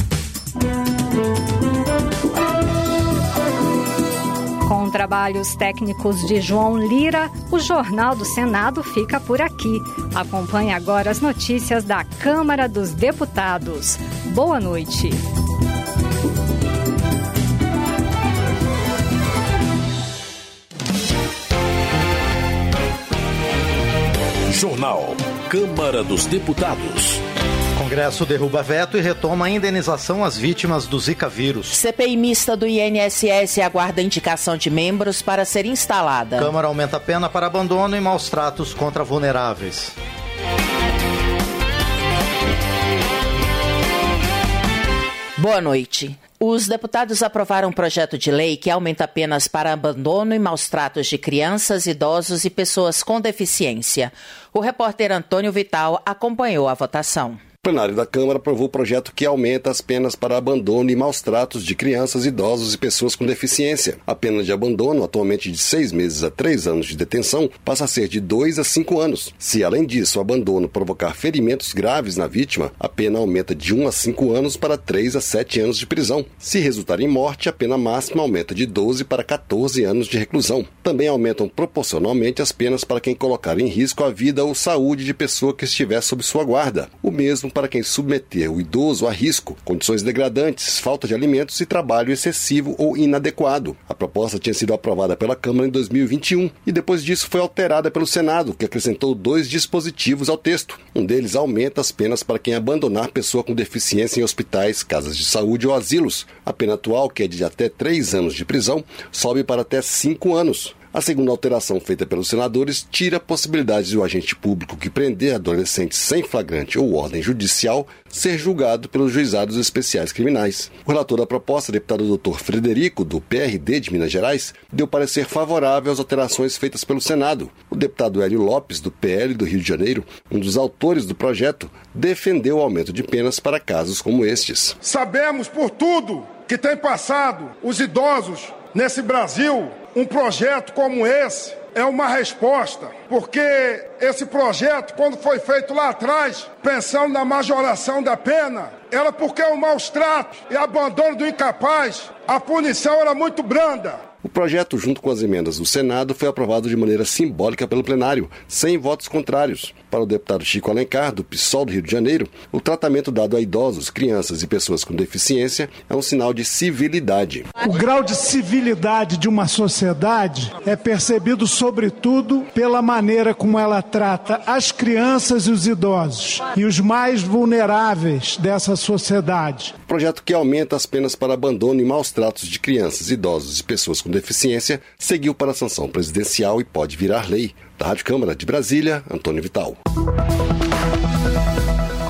Com trabalhos técnicos de João Lira, o Jornal do Senado fica por aqui. Acompanhe agora as notícias da Câmara dos Deputados. Boa noite. Jornal Câmara dos Deputados. Congresso derruba veto e retoma a indenização às vítimas do Zika vírus. CPI mista do INSS aguarda indicação de membros para ser instalada. Câmara aumenta a pena para abandono e maus tratos contra vulneráveis. Boa noite. Os deputados aprovaram um projeto de lei que aumenta penas para abandono e maus tratos de crianças, idosos e pessoas com deficiência. O repórter Antônio Vital acompanhou a votação. O plenário da Câmara aprovou o projeto que aumenta as penas para abandono e maus tratos de crianças, idosos e pessoas com deficiência. A pena de abandono, atualmente de 6 meses a 3 anos de detenção, passa a ser de 2 a 5 anos. Se, além disso, o abandono provocar ferimentos graves na vítima, a pena aumenta de 1 a 5 anos para 3 a 7 anos de prisão. Se resultar em morte, a pena máxima aumenta de 12 para 14 anos de reclusão. Também aumentam proporcionalmente as penas para quem colocar em risco a vida ou saúde de pessoa que estiver sob sua guarda. O mesmo para quem submeter o idoso a risco, condições degradantes, falta de alimentos e trabalho excessivo ou inadequado. A proposta tinha sido aprovada pela Câmara em 2021 e depois disso foi alterada pelo Senado, que acrescentou 2 dispositivos ao texto. Um deles aumenta as penas para quem abandonar pessoa com deficiência em hospitais, casas de saúde ou asilos. A pena atual, que é de até 3 anos de prisão, sobe para até 5 anos. A segunda alteração feita pelos senadores tira a possibilidade do agente público que prender adolescentes sem flagrante ou ordem judicial ser julgado pelos juizados especiais criminais. O relator da proposta, deputado Dr. Frederico, do PRD de Minas Gerais, deu parecer favorável às alterações feitas pelo Senado. O deputado Hélio Lopes, do PL do Rio de Janeiro, um dos autores do projeto, defendeu o aumento de penas para casos como estes. Sabemos por tudo que tem passado os idosos nesse Brasil. Um projeto como esse é uma resposta, porque esse projeto, quando foi feito lá atrás, pensando na majoração da pena, era porque o maus tratos e abandono do incapaz, a punição era muito branda. O projeto, junto com as emendas do Senado, foi aprovado de maneira simbólica pelo plenário, sem votos contrários. Para o deputado Chico Alencar, do PSOL do Rio de Janeiro, o tratamento dado a idosos, crianças e pessoas com deficiência é um sinal de civilidade. O grau de civilidade de uma sociedade é percebido, sobretudo, pela maneira como ela trata as crianças e os idosos e os mais vulneráveis dessa sociedade. O projeto, que aumenta as penas para abandono e maus tratos de crianças, idosos e pessoas com deficiência, seguiu para a sanção presidencial e pode virar lei. Da Rádio Câmara de Brasília, Antônio Vital.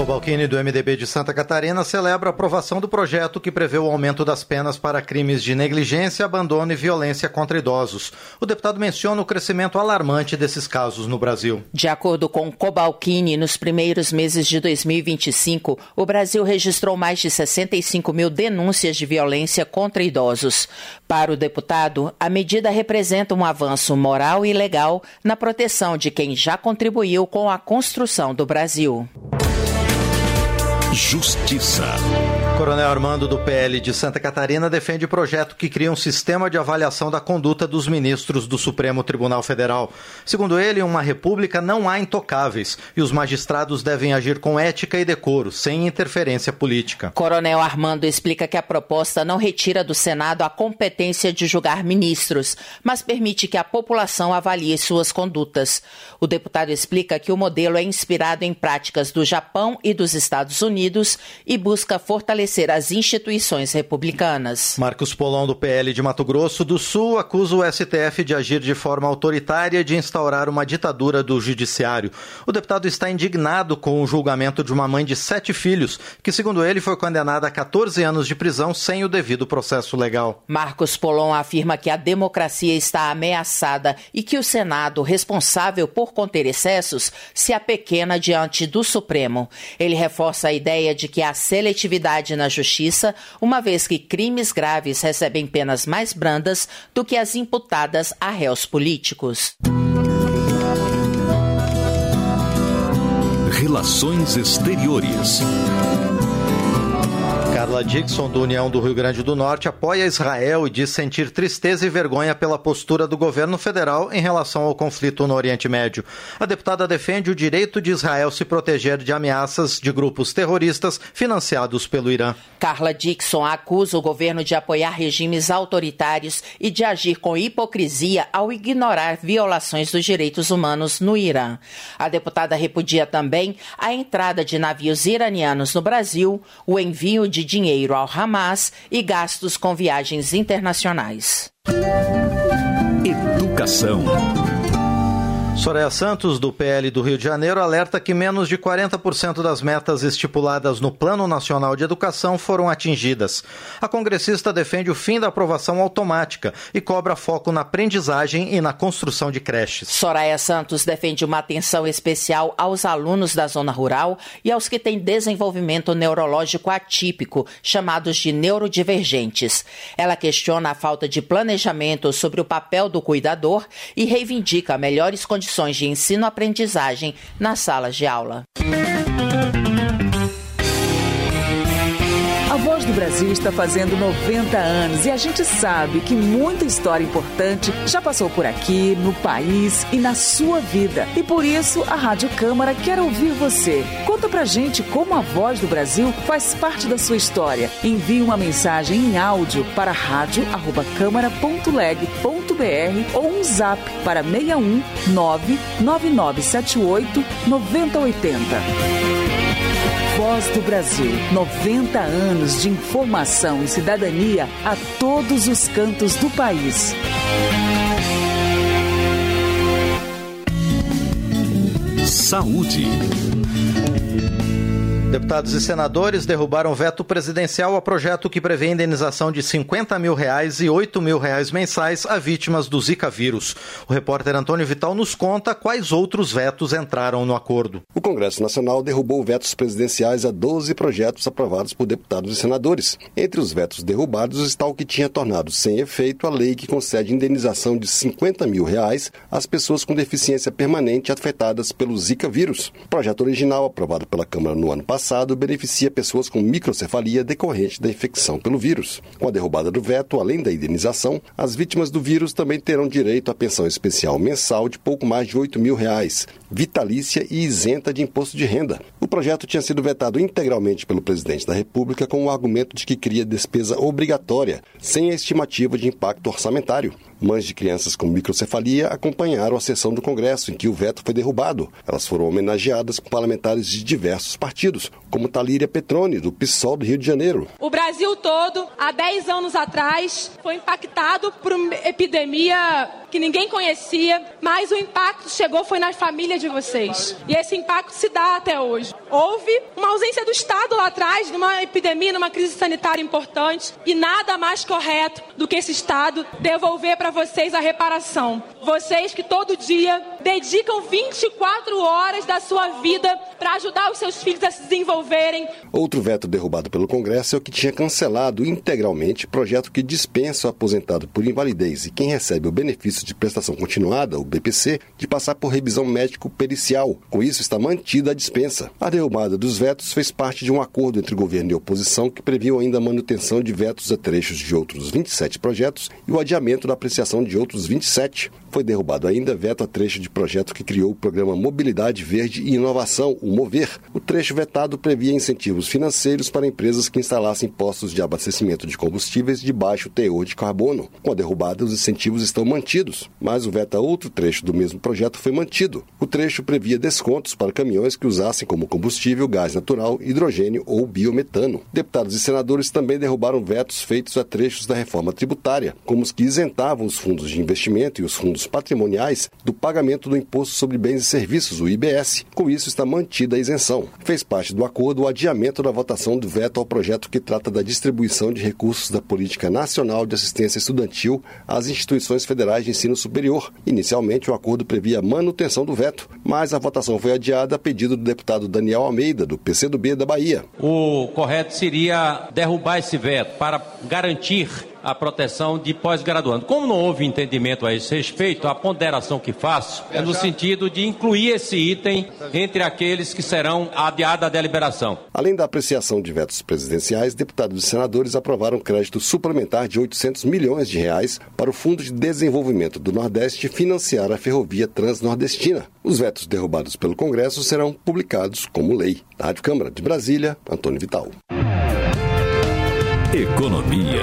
Cobalcini, do MDB de Santa Catarina, celebra a aprovação do projeto que prevê o aumento das penas para crimes de negligência, abandono e violência contra idosos. O deputado menciona o crescimento alarmante desses casos no Brasil. De acordo com Cobalcini, nos primeiros meses de 2025, o Brasil registrou mais de 65 mil denúncias de violência contra idosos. Para o deputado, a medida representa um avanço moral e legal na proteção de quem já contribuiu com a construção do Brasil. Justiça. Coronel Armando, do PL de Santa Catarina, defende o projeto que cria um sistema de avaliação da conduta dos ministros do Supremo Tribunal Federal. Segundo ele, em uma república não há intocáveis e os magistrados devem agir com ética e decoro, sem interferência política. Coronel Armando explica que a proposta não retira do Senado a competência de julgar ministros, mas permite que a população avalie suas condutas. O deputado explica que o modelo é inspirado em práticas do Japão e dos Estados Unidos e busca fortalecer as instituições republicanas. Marcos Polon, do PL de Mato Grosso do Sul, acusa o STF de agir de forma autoritária e de instaurar uma ditadura do judiciário. O deputado está indignado com o julgamento de uma mãe de 7 filhos, que, segundo ele, foi condenada a 14 anos de prisão sem o devido processo legal. Marcos Polon afirma que a democracia está ameaçada e que o Senado, responsável por conter excessos, se apequena diante do Supremo. Ele reforça a ideia de que há seletividade na justiça, uma vez que crimes graves recebem penas mais brandas do que as imputadas a réus políticos. Relações Exteriores. Carla Dickson, do União do Rio Grande do Norte, apoia Israel e diz sentir tristeza e vergonha pela postura do governo federal em relação ao conflito no Oriente Médio. A deputada defende o direito de Israel se proteger de ameaças de grupos terroristas financiados pelo Irã. Carla Dickson acusa o governo de apoiar regimes autoritários e de agir com hipocrisia ao ignorar violações dos direitos humanos no Irã. A deputada repudia também a entrada de navios iranianos no Brasil, o envio de dinheiro ao Hamas e gastos com viagens internacionais. Educação. Soraya Santos, do PL do Rio de Janeiro, alerta que menos de 40% das metas estipuladas no Plano Nacional de Educação foram atingidas. A congressista defende o fim da aprovação automática e cobra foco na aprendizagem e na construção de creches. Soraya Santos defende uma atenção especial aos alunos da zona rural e aos que têm desenvolvimento neurológico atípico, chamados de neurodivergentes. Ela questiona a falta de planejamento sobre o papel do cuidador e reivindica melhores condições de ensino-aprendizagem nas salas de aula. A Voz do Brasil está fazendo 90 anos e a gente sabe que muita história importante já passou por aqui, no país e na sua vida. E por isso, a Rádio Câmara quer ouvir você. Conta pra gente como a Voz do Brasil faz parte da sua história. Envie uma mensagem em áudio para radio@câmara.leg.br ou um zap para 61 99978 9080. Voz do Brasil, 90 anos de informação e cidadania a todos os cantos do país. Saúde. Deputados e senadores derrubaram veto presidencial a projeto que prevê indenização de R$50 mil e R$8 mil mensais a vítimas do Zika vírus. O repórter Antônio Vital nos conta quais outros vetos entraram no acordo. O Congresso Nacional derrubou vetos presidenciais a 12 projetos aprovados por deputados e senadores. Entre os vetos derrubados está o que tinha tornado sem efeito a lei que concede indenização de R$50 mil às pessoas com deficiência permanente afetadas pelo Zika vírus. O projeto original, aprovado pela Câmara no ano passado, beneficia pessoas com microcefalia decorrente da infecção pelo vírus. Com a derrubada do veto, além da indenização, as vítimas do vírus também terão direito à pensão especial mensal de pouco mais de R$8 mil, vitalícia e isenta de imposto de renda. O projeto tinha sido vetado integralmente pelo presidente da República com o argumento de que cria despesa obrigatória, sem a estimativa de impacto orçamentário. Mães de crianças com microcefalia acompanharam a sessão do Congresso em que o veto foi derrubado. Elas foram homenageadas por parlamentares de diversos partidos, como Talíria Petroni, do PSOL do Rio de Janeiro. O Brasil todo, há 10 anos atrás, foi impactado por uma epidemia que ninguém conhecia, mas o impacto chegou foi na família de vocês. E esse impacto se dá até hoje. Houve uma ausência do Estado lá atrás, numa epidemia, numa crise sanitária importante, e nada mais correto do que esse Estado devolver para vocês a reparação. Vocês que todo dia dedicam 24 horas da sua vida para ajudar os seus filhos a se desenvolverem. Outro veto derrubado pelo Congresso é o que tinha cancelado integralmente projeto que dispensa o aposentado por invalidez e quem recebe o benefício de prestação continuada, o BPC, de passar por revisão médico-pericial. Com isso, está mantida a dispensa. A derrubada dos vetos fez parte de um acordo entre governo e oposição que previu ainda a manutenção de vetos a trechos de outros 27 projetos e o adiamento da apreciação de outros 27. Foi derrubado ainda veto a trecho de projeto que criou o programa Mobilidade Verde e Inovação, o MOVER. O trecho vetado previa incentivos financeiros para empresas que instalassem postos de abastecimento de combustíveis de baixo teor de carbono. Com a derrubada, os incentivos estão mantidos, mas o veto a outro trecho do mesmo projeto foi mantido. O trecho previa descontos para caminhões que usassem como combustível gás natural, hidrogênio ou biometano. Deputados e senadores também derrubaram vetos feitos a trechos da reforma tributária, como os que isentavam os fundos de investimento e os fundos patrimoniais do pagamento do Imposto sobre Bens e Serviços, o IBS. Com isso, está mantida a isenção. Fez parte do acordo o adiamento da votação do veto ao projeto que trata da distribuição de recursos da Política Nacional de Assistência Estudantil às instituições federais de ensino superior. Inicialmente, o acordo previa a manutenção do veto, mas a votação foi adiada a pedido do deputado Daniel Almeida, do PCdoB da Bahia. O correto seria derrubar esse veto para garantir a proteção de pós-graduando. Como não houve entendimento a esse respeito, a ponderação que faço é no sentido de incluir esse item entre aqueles que serão adiada a deliberação. Além da apreciação de vetos presidenciais, deputados e senadores aprovaram crédito suplementar de R$800 milhões para o Fundo de Desenvolvimento do Nordeste financiar a ferrovia transnordestina. Os vetos derrubados pelo Congresso serão publicados como lei. Da Rádio Câmara de Brasília, Antônio Vital. Economia.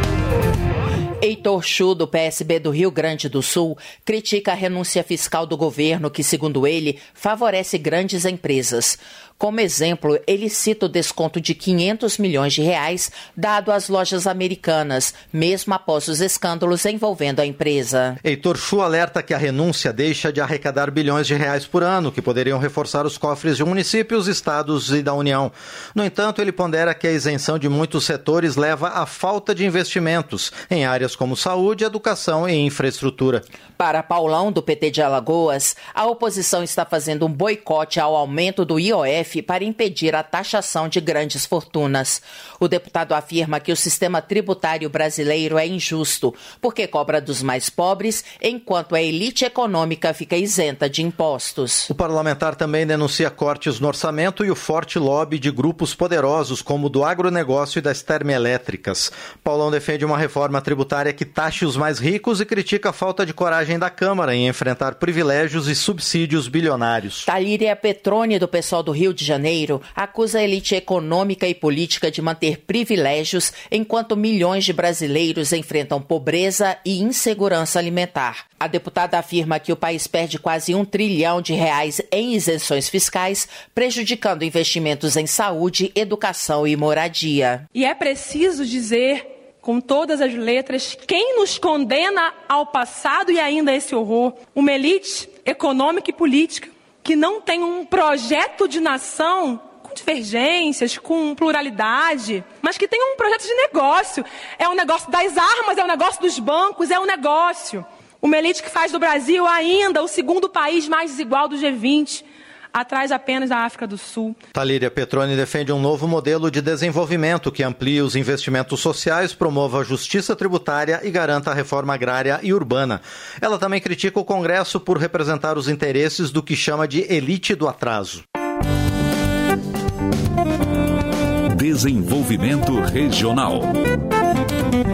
Heitor Chu, do PSB do Rio Grande do Sul, critica a renúncia fiscal do governo que, segundo ele, favorece grandes empresas. Como exemplo, ele cita o desconto de R$500 milhões dado às lojas americanas, mesmo após os escândalos envolvendo a empresa. Heitor Chu alerta que a renúncia deixa de arrecadar bilhões de reais por ano, que poderiam reforçar os cofres de municípios, estados e da União. No entanto, ele pondera que a isenção de muitos setores leva à falta de investimentos em áreas como saúde, educação e infraestrutura. Para Paulão, do PT de Alagoas, a oposição está fazendo um boicote ao aumento do IOF para impedir a taxação de grandes fortunas. O deputado afirma que o sistema tributário brasileiro é injusto, porque cobra dos mais pobres, enquanto a elite econômica fica isenta de impostos. O parlamentar também denuncia cortes no orçamento e o forte lobby de grupos poderosos, como o do agronegócio e das termoelétricas. Paulão defende uma reforma tributária que taxe os mais ricos e critica a falta de coragem da Câmara em enfrentar privilégios e subsídios bilionários. Talíria Petroni, do PSOL do Rio de Janeiro, acusa a elite econômica e política de manter privilégios enquanto milhões de brasileiros enfrentam pobreza e insegurança alimentar. A deputada afirma que o país perde quase R$1 trilhão em isenções fiscais, prejudicando investimentos em saúde, educação e moradia. E é preciso dizer, com todas as letras, quem nos condena ao passado e ainda a esse horror? Uma elite econômica e política que não tem um projeto de nação com divergências, com pluralidade, mas que tem um projeto de negócio. É o negócio das armas, é o negócio dos bancos, é o negócio. Uma elite que faz do Brasil ainda o segundo país mais desigual do G20, atrás apenas da África do Sul. Talíria Petroni defende um novo modelo de desenvolvimento que amplie os investimentos sociais, promova a justiça tributária e garanta a reforma agrária e urbana. Ela também critica o Congresso por representar os interesses do que chama de elite do atraso. Desenvolvimento regional.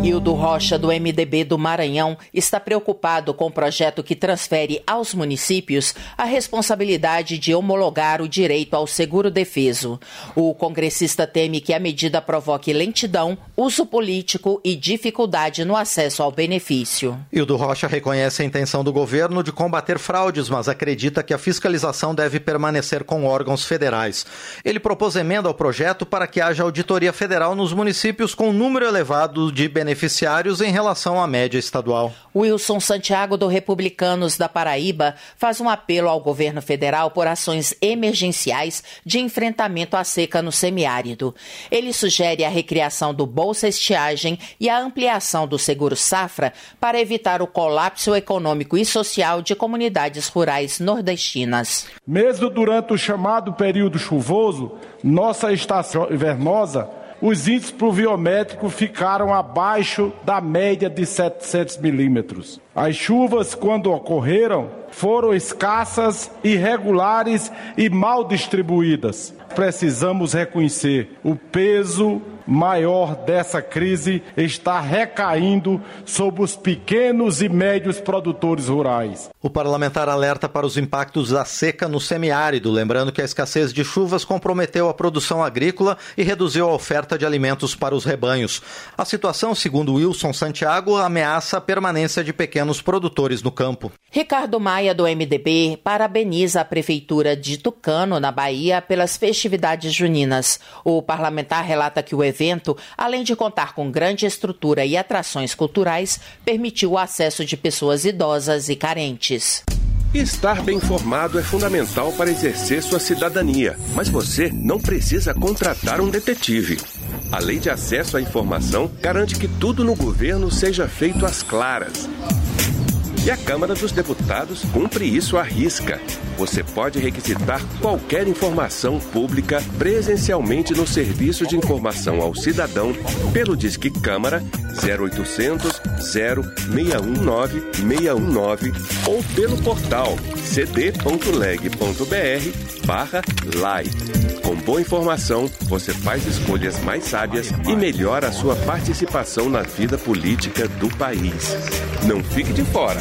Hildo Rocha, do MDB do Maranhão, está preocupado com o projeto que transfere aos municípios a responsabilidade de homologar o direito ao seguro-defeso. O congressista teme que a medida provoque lentidão, uso político e dificuldade no acesso ao benefício. Hildo Rocha reconhece a intenção do governo de combater fraudes, mas acredita que a fiscalização deve permanecer com órgãos federais. Ele propôs emenda ao projeto para que haja auditoria federal nos municípios com número elevado de beneficiários em relação à média estadual. Wilson Santiago, do Republicanos da Paraíba, faz um apelo ao governo federal por ações emergenciais de enfrentamento à seca no semiárido. Ele sugere a recriação do Bolsa Estiagem e a ampliação do Seguro Safra para evitar o colapso econômico e social de comunidades rurais nordestinas. Mesmo durante o chamado período chuvoso, nossa estação invernosa, os índices pluviométricos ficaram abaixo da média de 700 milímetros. As chuvas, quando ocorreram, foram escassas, irregulares e mal distribuídas. Precisamos reconhecer o peso maior dessa crise está recaindo sobre os pequenos e médios produtores rurais. O parlamentar alerta para os impactos da seca no semiárido, lembrando que a escassez de chuvas comprometeu a produção agrícola e reduziu a oferta de alimentos para os rebanhos. A situação, segundo Wilson Santiago, ameaça a permanência de pequenos produtores no campo. Ricardo Maia, do MDB, parabeniza a Prefeitura de Tucano, na Bahia, pelas festividades juninas. O parlamentar relata que o evento, além de contar com grande estrutura e atrações culturais, permitiu o acesso de pessoas idosas e carentes. Estar bem informado é fundamental para exercer sua cidadania, mas você não precisa contratar um detetive. A Lei de Acesso à Informação garante que tudo no governo seja feito às claras. E a Câmara dos Deputados cumpre isso à risca. Você pode requisitar qualquer informação pública presencialmente no Serviço de Informação ao Cidadão pelo Disque Câmara 0800 0619 619 ou pelo portal cd.leg.br/live. Com boa informação, você faz escolhas mais sábias e melhora a sua participação na vida política do país. Não fique de fora.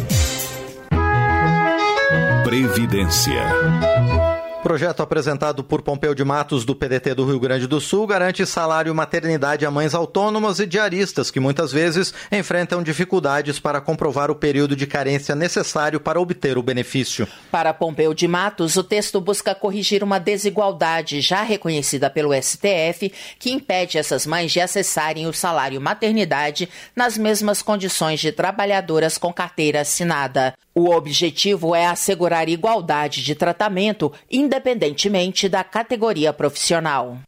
Previdência. Projeto apresentado por Pompeu de Matos, do PDT do Rio Grande do Sul, garante salário maternidade a mães autônomas e diaristas que muitas vezes enfrentam dificuldades para comprovar o período de carência necessário para obter o benefício. Para Pompeu de Matos, o texto busca corrigir uma desigualdade já reconhecida pelo STF que impede essas mães de acessarem o salário maternidade nas mesmas condições de trabalhadoras com carteira assinada. O objetivo é assegurar igualdade de tratamento, independentemente da categoria profissional.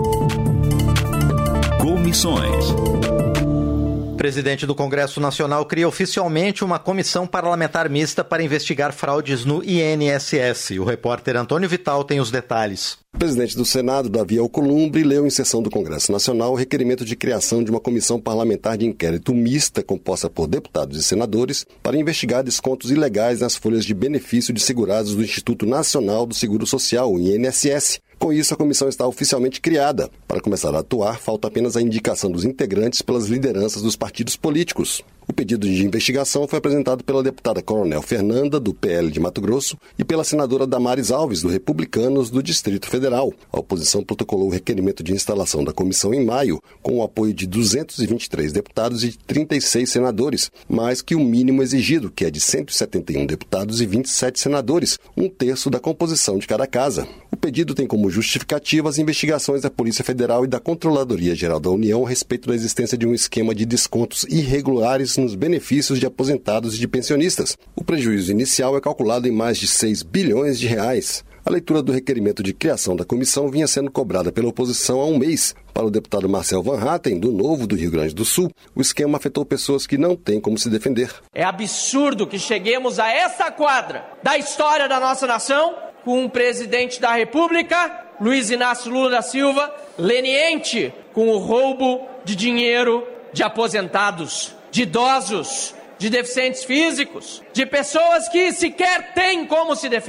Comissões. O presidente do Congresso Nacional cria oficialmente uma comissão parlamentar mista para investigar fraudes no INSS. O repórter Antônio Vital tem os detalhes. O presidente do Senado, Davi Alcolumbre, leu em sessão do Congresso Nacional o requerimento de criação de uma comissão parlamentar de inquérito mista composta por deputados e senadores para investigar descontos ilegais nas folhas de benefício de segurados do Instituto Nacional do Seguro Social, o INSS. Com isso, a comissão está oficialmente criada. Para começar a atuar, falta apenas a indicação dos integrantes pelas lideranças dos partidos políticos. O pedido de investigação foi apresentado pela deputada Coronel Fernanda, do PL de Mato Grosso, e pela senadora Damares Alves, do Republicanos do Distrito Federal. A oposição protocolou o requerimento de instalação da comissão em maio, com o apoio de 223 deputados e 36 senadores, mais que o mínimo exigido, que é de 171 deputados e 27 senadores, um terço da composição de cada casa. O pedido tem como justificativa as investigações da Polícia Federal e da Controladoria Geral da União a respeito da existência de um esquema de descontos irregulares nos benefícios de aposentados e de pensionistas. O prejuízo inicial é calculado em mais de 6 bilhões de reais. A leitura do requerimento de criação da comissão vinha sendo cobrada pela oposição há um mês. Para o deputado Marcel Van Hatten, do Novo do Rio Grande do Sul, o esquema afetou pessoas que não têm como se defender. É absurdo que cheguemos a essa quadra da história da nossa nação com um presidente da República, Luiz Inácio Lula da Silva, leniente com o roubo de dinheiro de aposentados, de idosos, de deficientes físicos, de pessoas que sequer têm como se defender.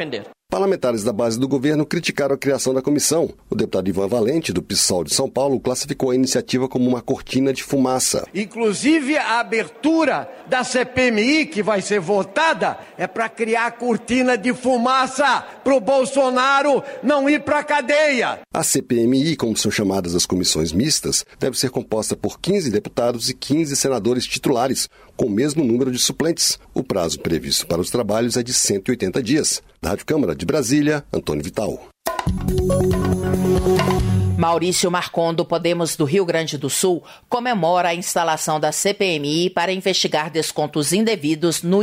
Parlamentares da base do governo criticaram a criação da comissão. O deputado Ivan Valente, do PSOL de São Paulo, classificou a iniciativa como uma cortina de fumaça. Inclusive, a abertura da CPMI, que vai ser votada, é para criar cortina de fumaça para o Bolsonaro não ir para a cadeia. A CPMI, como são chamadas as comissões mistas, deve ser composta por 15 deputados e 15 senadores titulares, com o mesmo número de suplentes. O prazo previsto para os trabalhos é de 180 dias. Da Rádio Câmara de Brasília, Antônio Vital. Maurício Marcon, do Podemos do Rio Grande do Sul, comemora a instalação da CPMI para investigar descontos indevidos no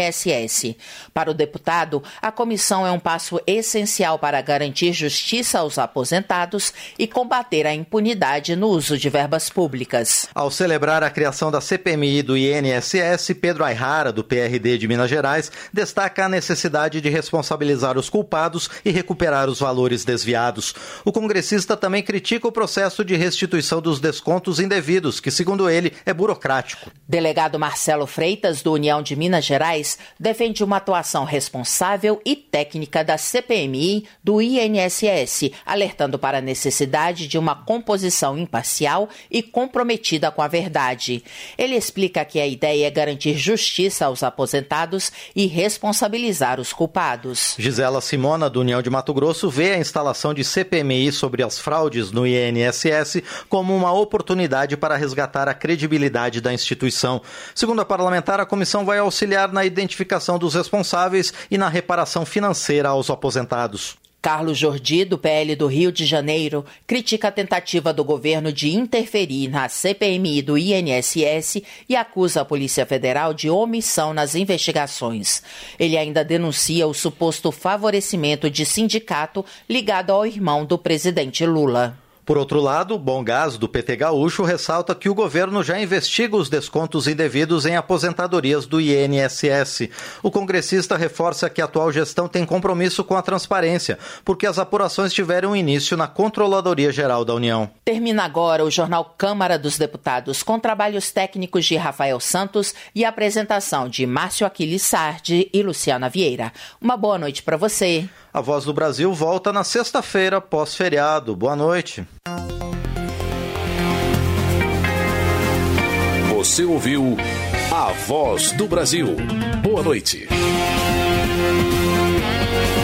INSS. Para o deputado, a comissão é um passo essencial para garantir justiça aos aposentados e combater a impunidade no uso de verbas públicas. Ao celebrar a criação da CPMI do INSS, Pedro Ayrara, do PRD de Minas Gerais, destaca a necessidade de responsabilizar os culpados e recuperar os valores desviados. O congressista também critica o processo de restituição dos descontos indevidos, que, segundo ele, é burocrático. Delegado Marcelo Freitas, do União de Minas Gerais, defende uma atuação responsável e técnica da CPMI do INSS, alertando para a necessidade de uma composição imparcial e comprometida com a verdade. Ele explica que a ideia é garantir justiça aos aposentados e responsabilizar os culpados. Gisela Simona, do União de Mato Grosso, vê a instalação de CPMI sobre as fraudes no INSS como uma oportunidade para resgatar a credibilidade da instituição. Segundo a parlamentar, a comissão vai auxiliar na identificação dos responsáveis e na reparação financeira aos aposentados. Carlos Jordi, do PL do Rio de Janeiro, critica a tentativa do governo de interferir na CPMI do INSS e acusa a Polícia Federal de omissão nas investigações. Ele ainda denuncia o suposto favorecimento de sindicato ligado ao irmão do presidente Lula. Por outro lado, Bom Gás, do PT Gaúcho, ressalta que o governo já investiga os descontos indevidos em aposentadorias do INSS. O congressista reforça que a atual gestão tem compromisso com a transparência, porque as apurações tiveram início na Controladoria Geral da União. Termina agora o jornal Câmara dos Deputados, com trabalhos técnicos de Rafael Santos e a apresentação de Márcio Aquiles Sardi e Luciana Vieira. Uma boa noite para você. A Voz do Brasil volta na sexta-feira, pós-feriado. Boa noite. Você ouviu A Voz do Brasil. Boa noite.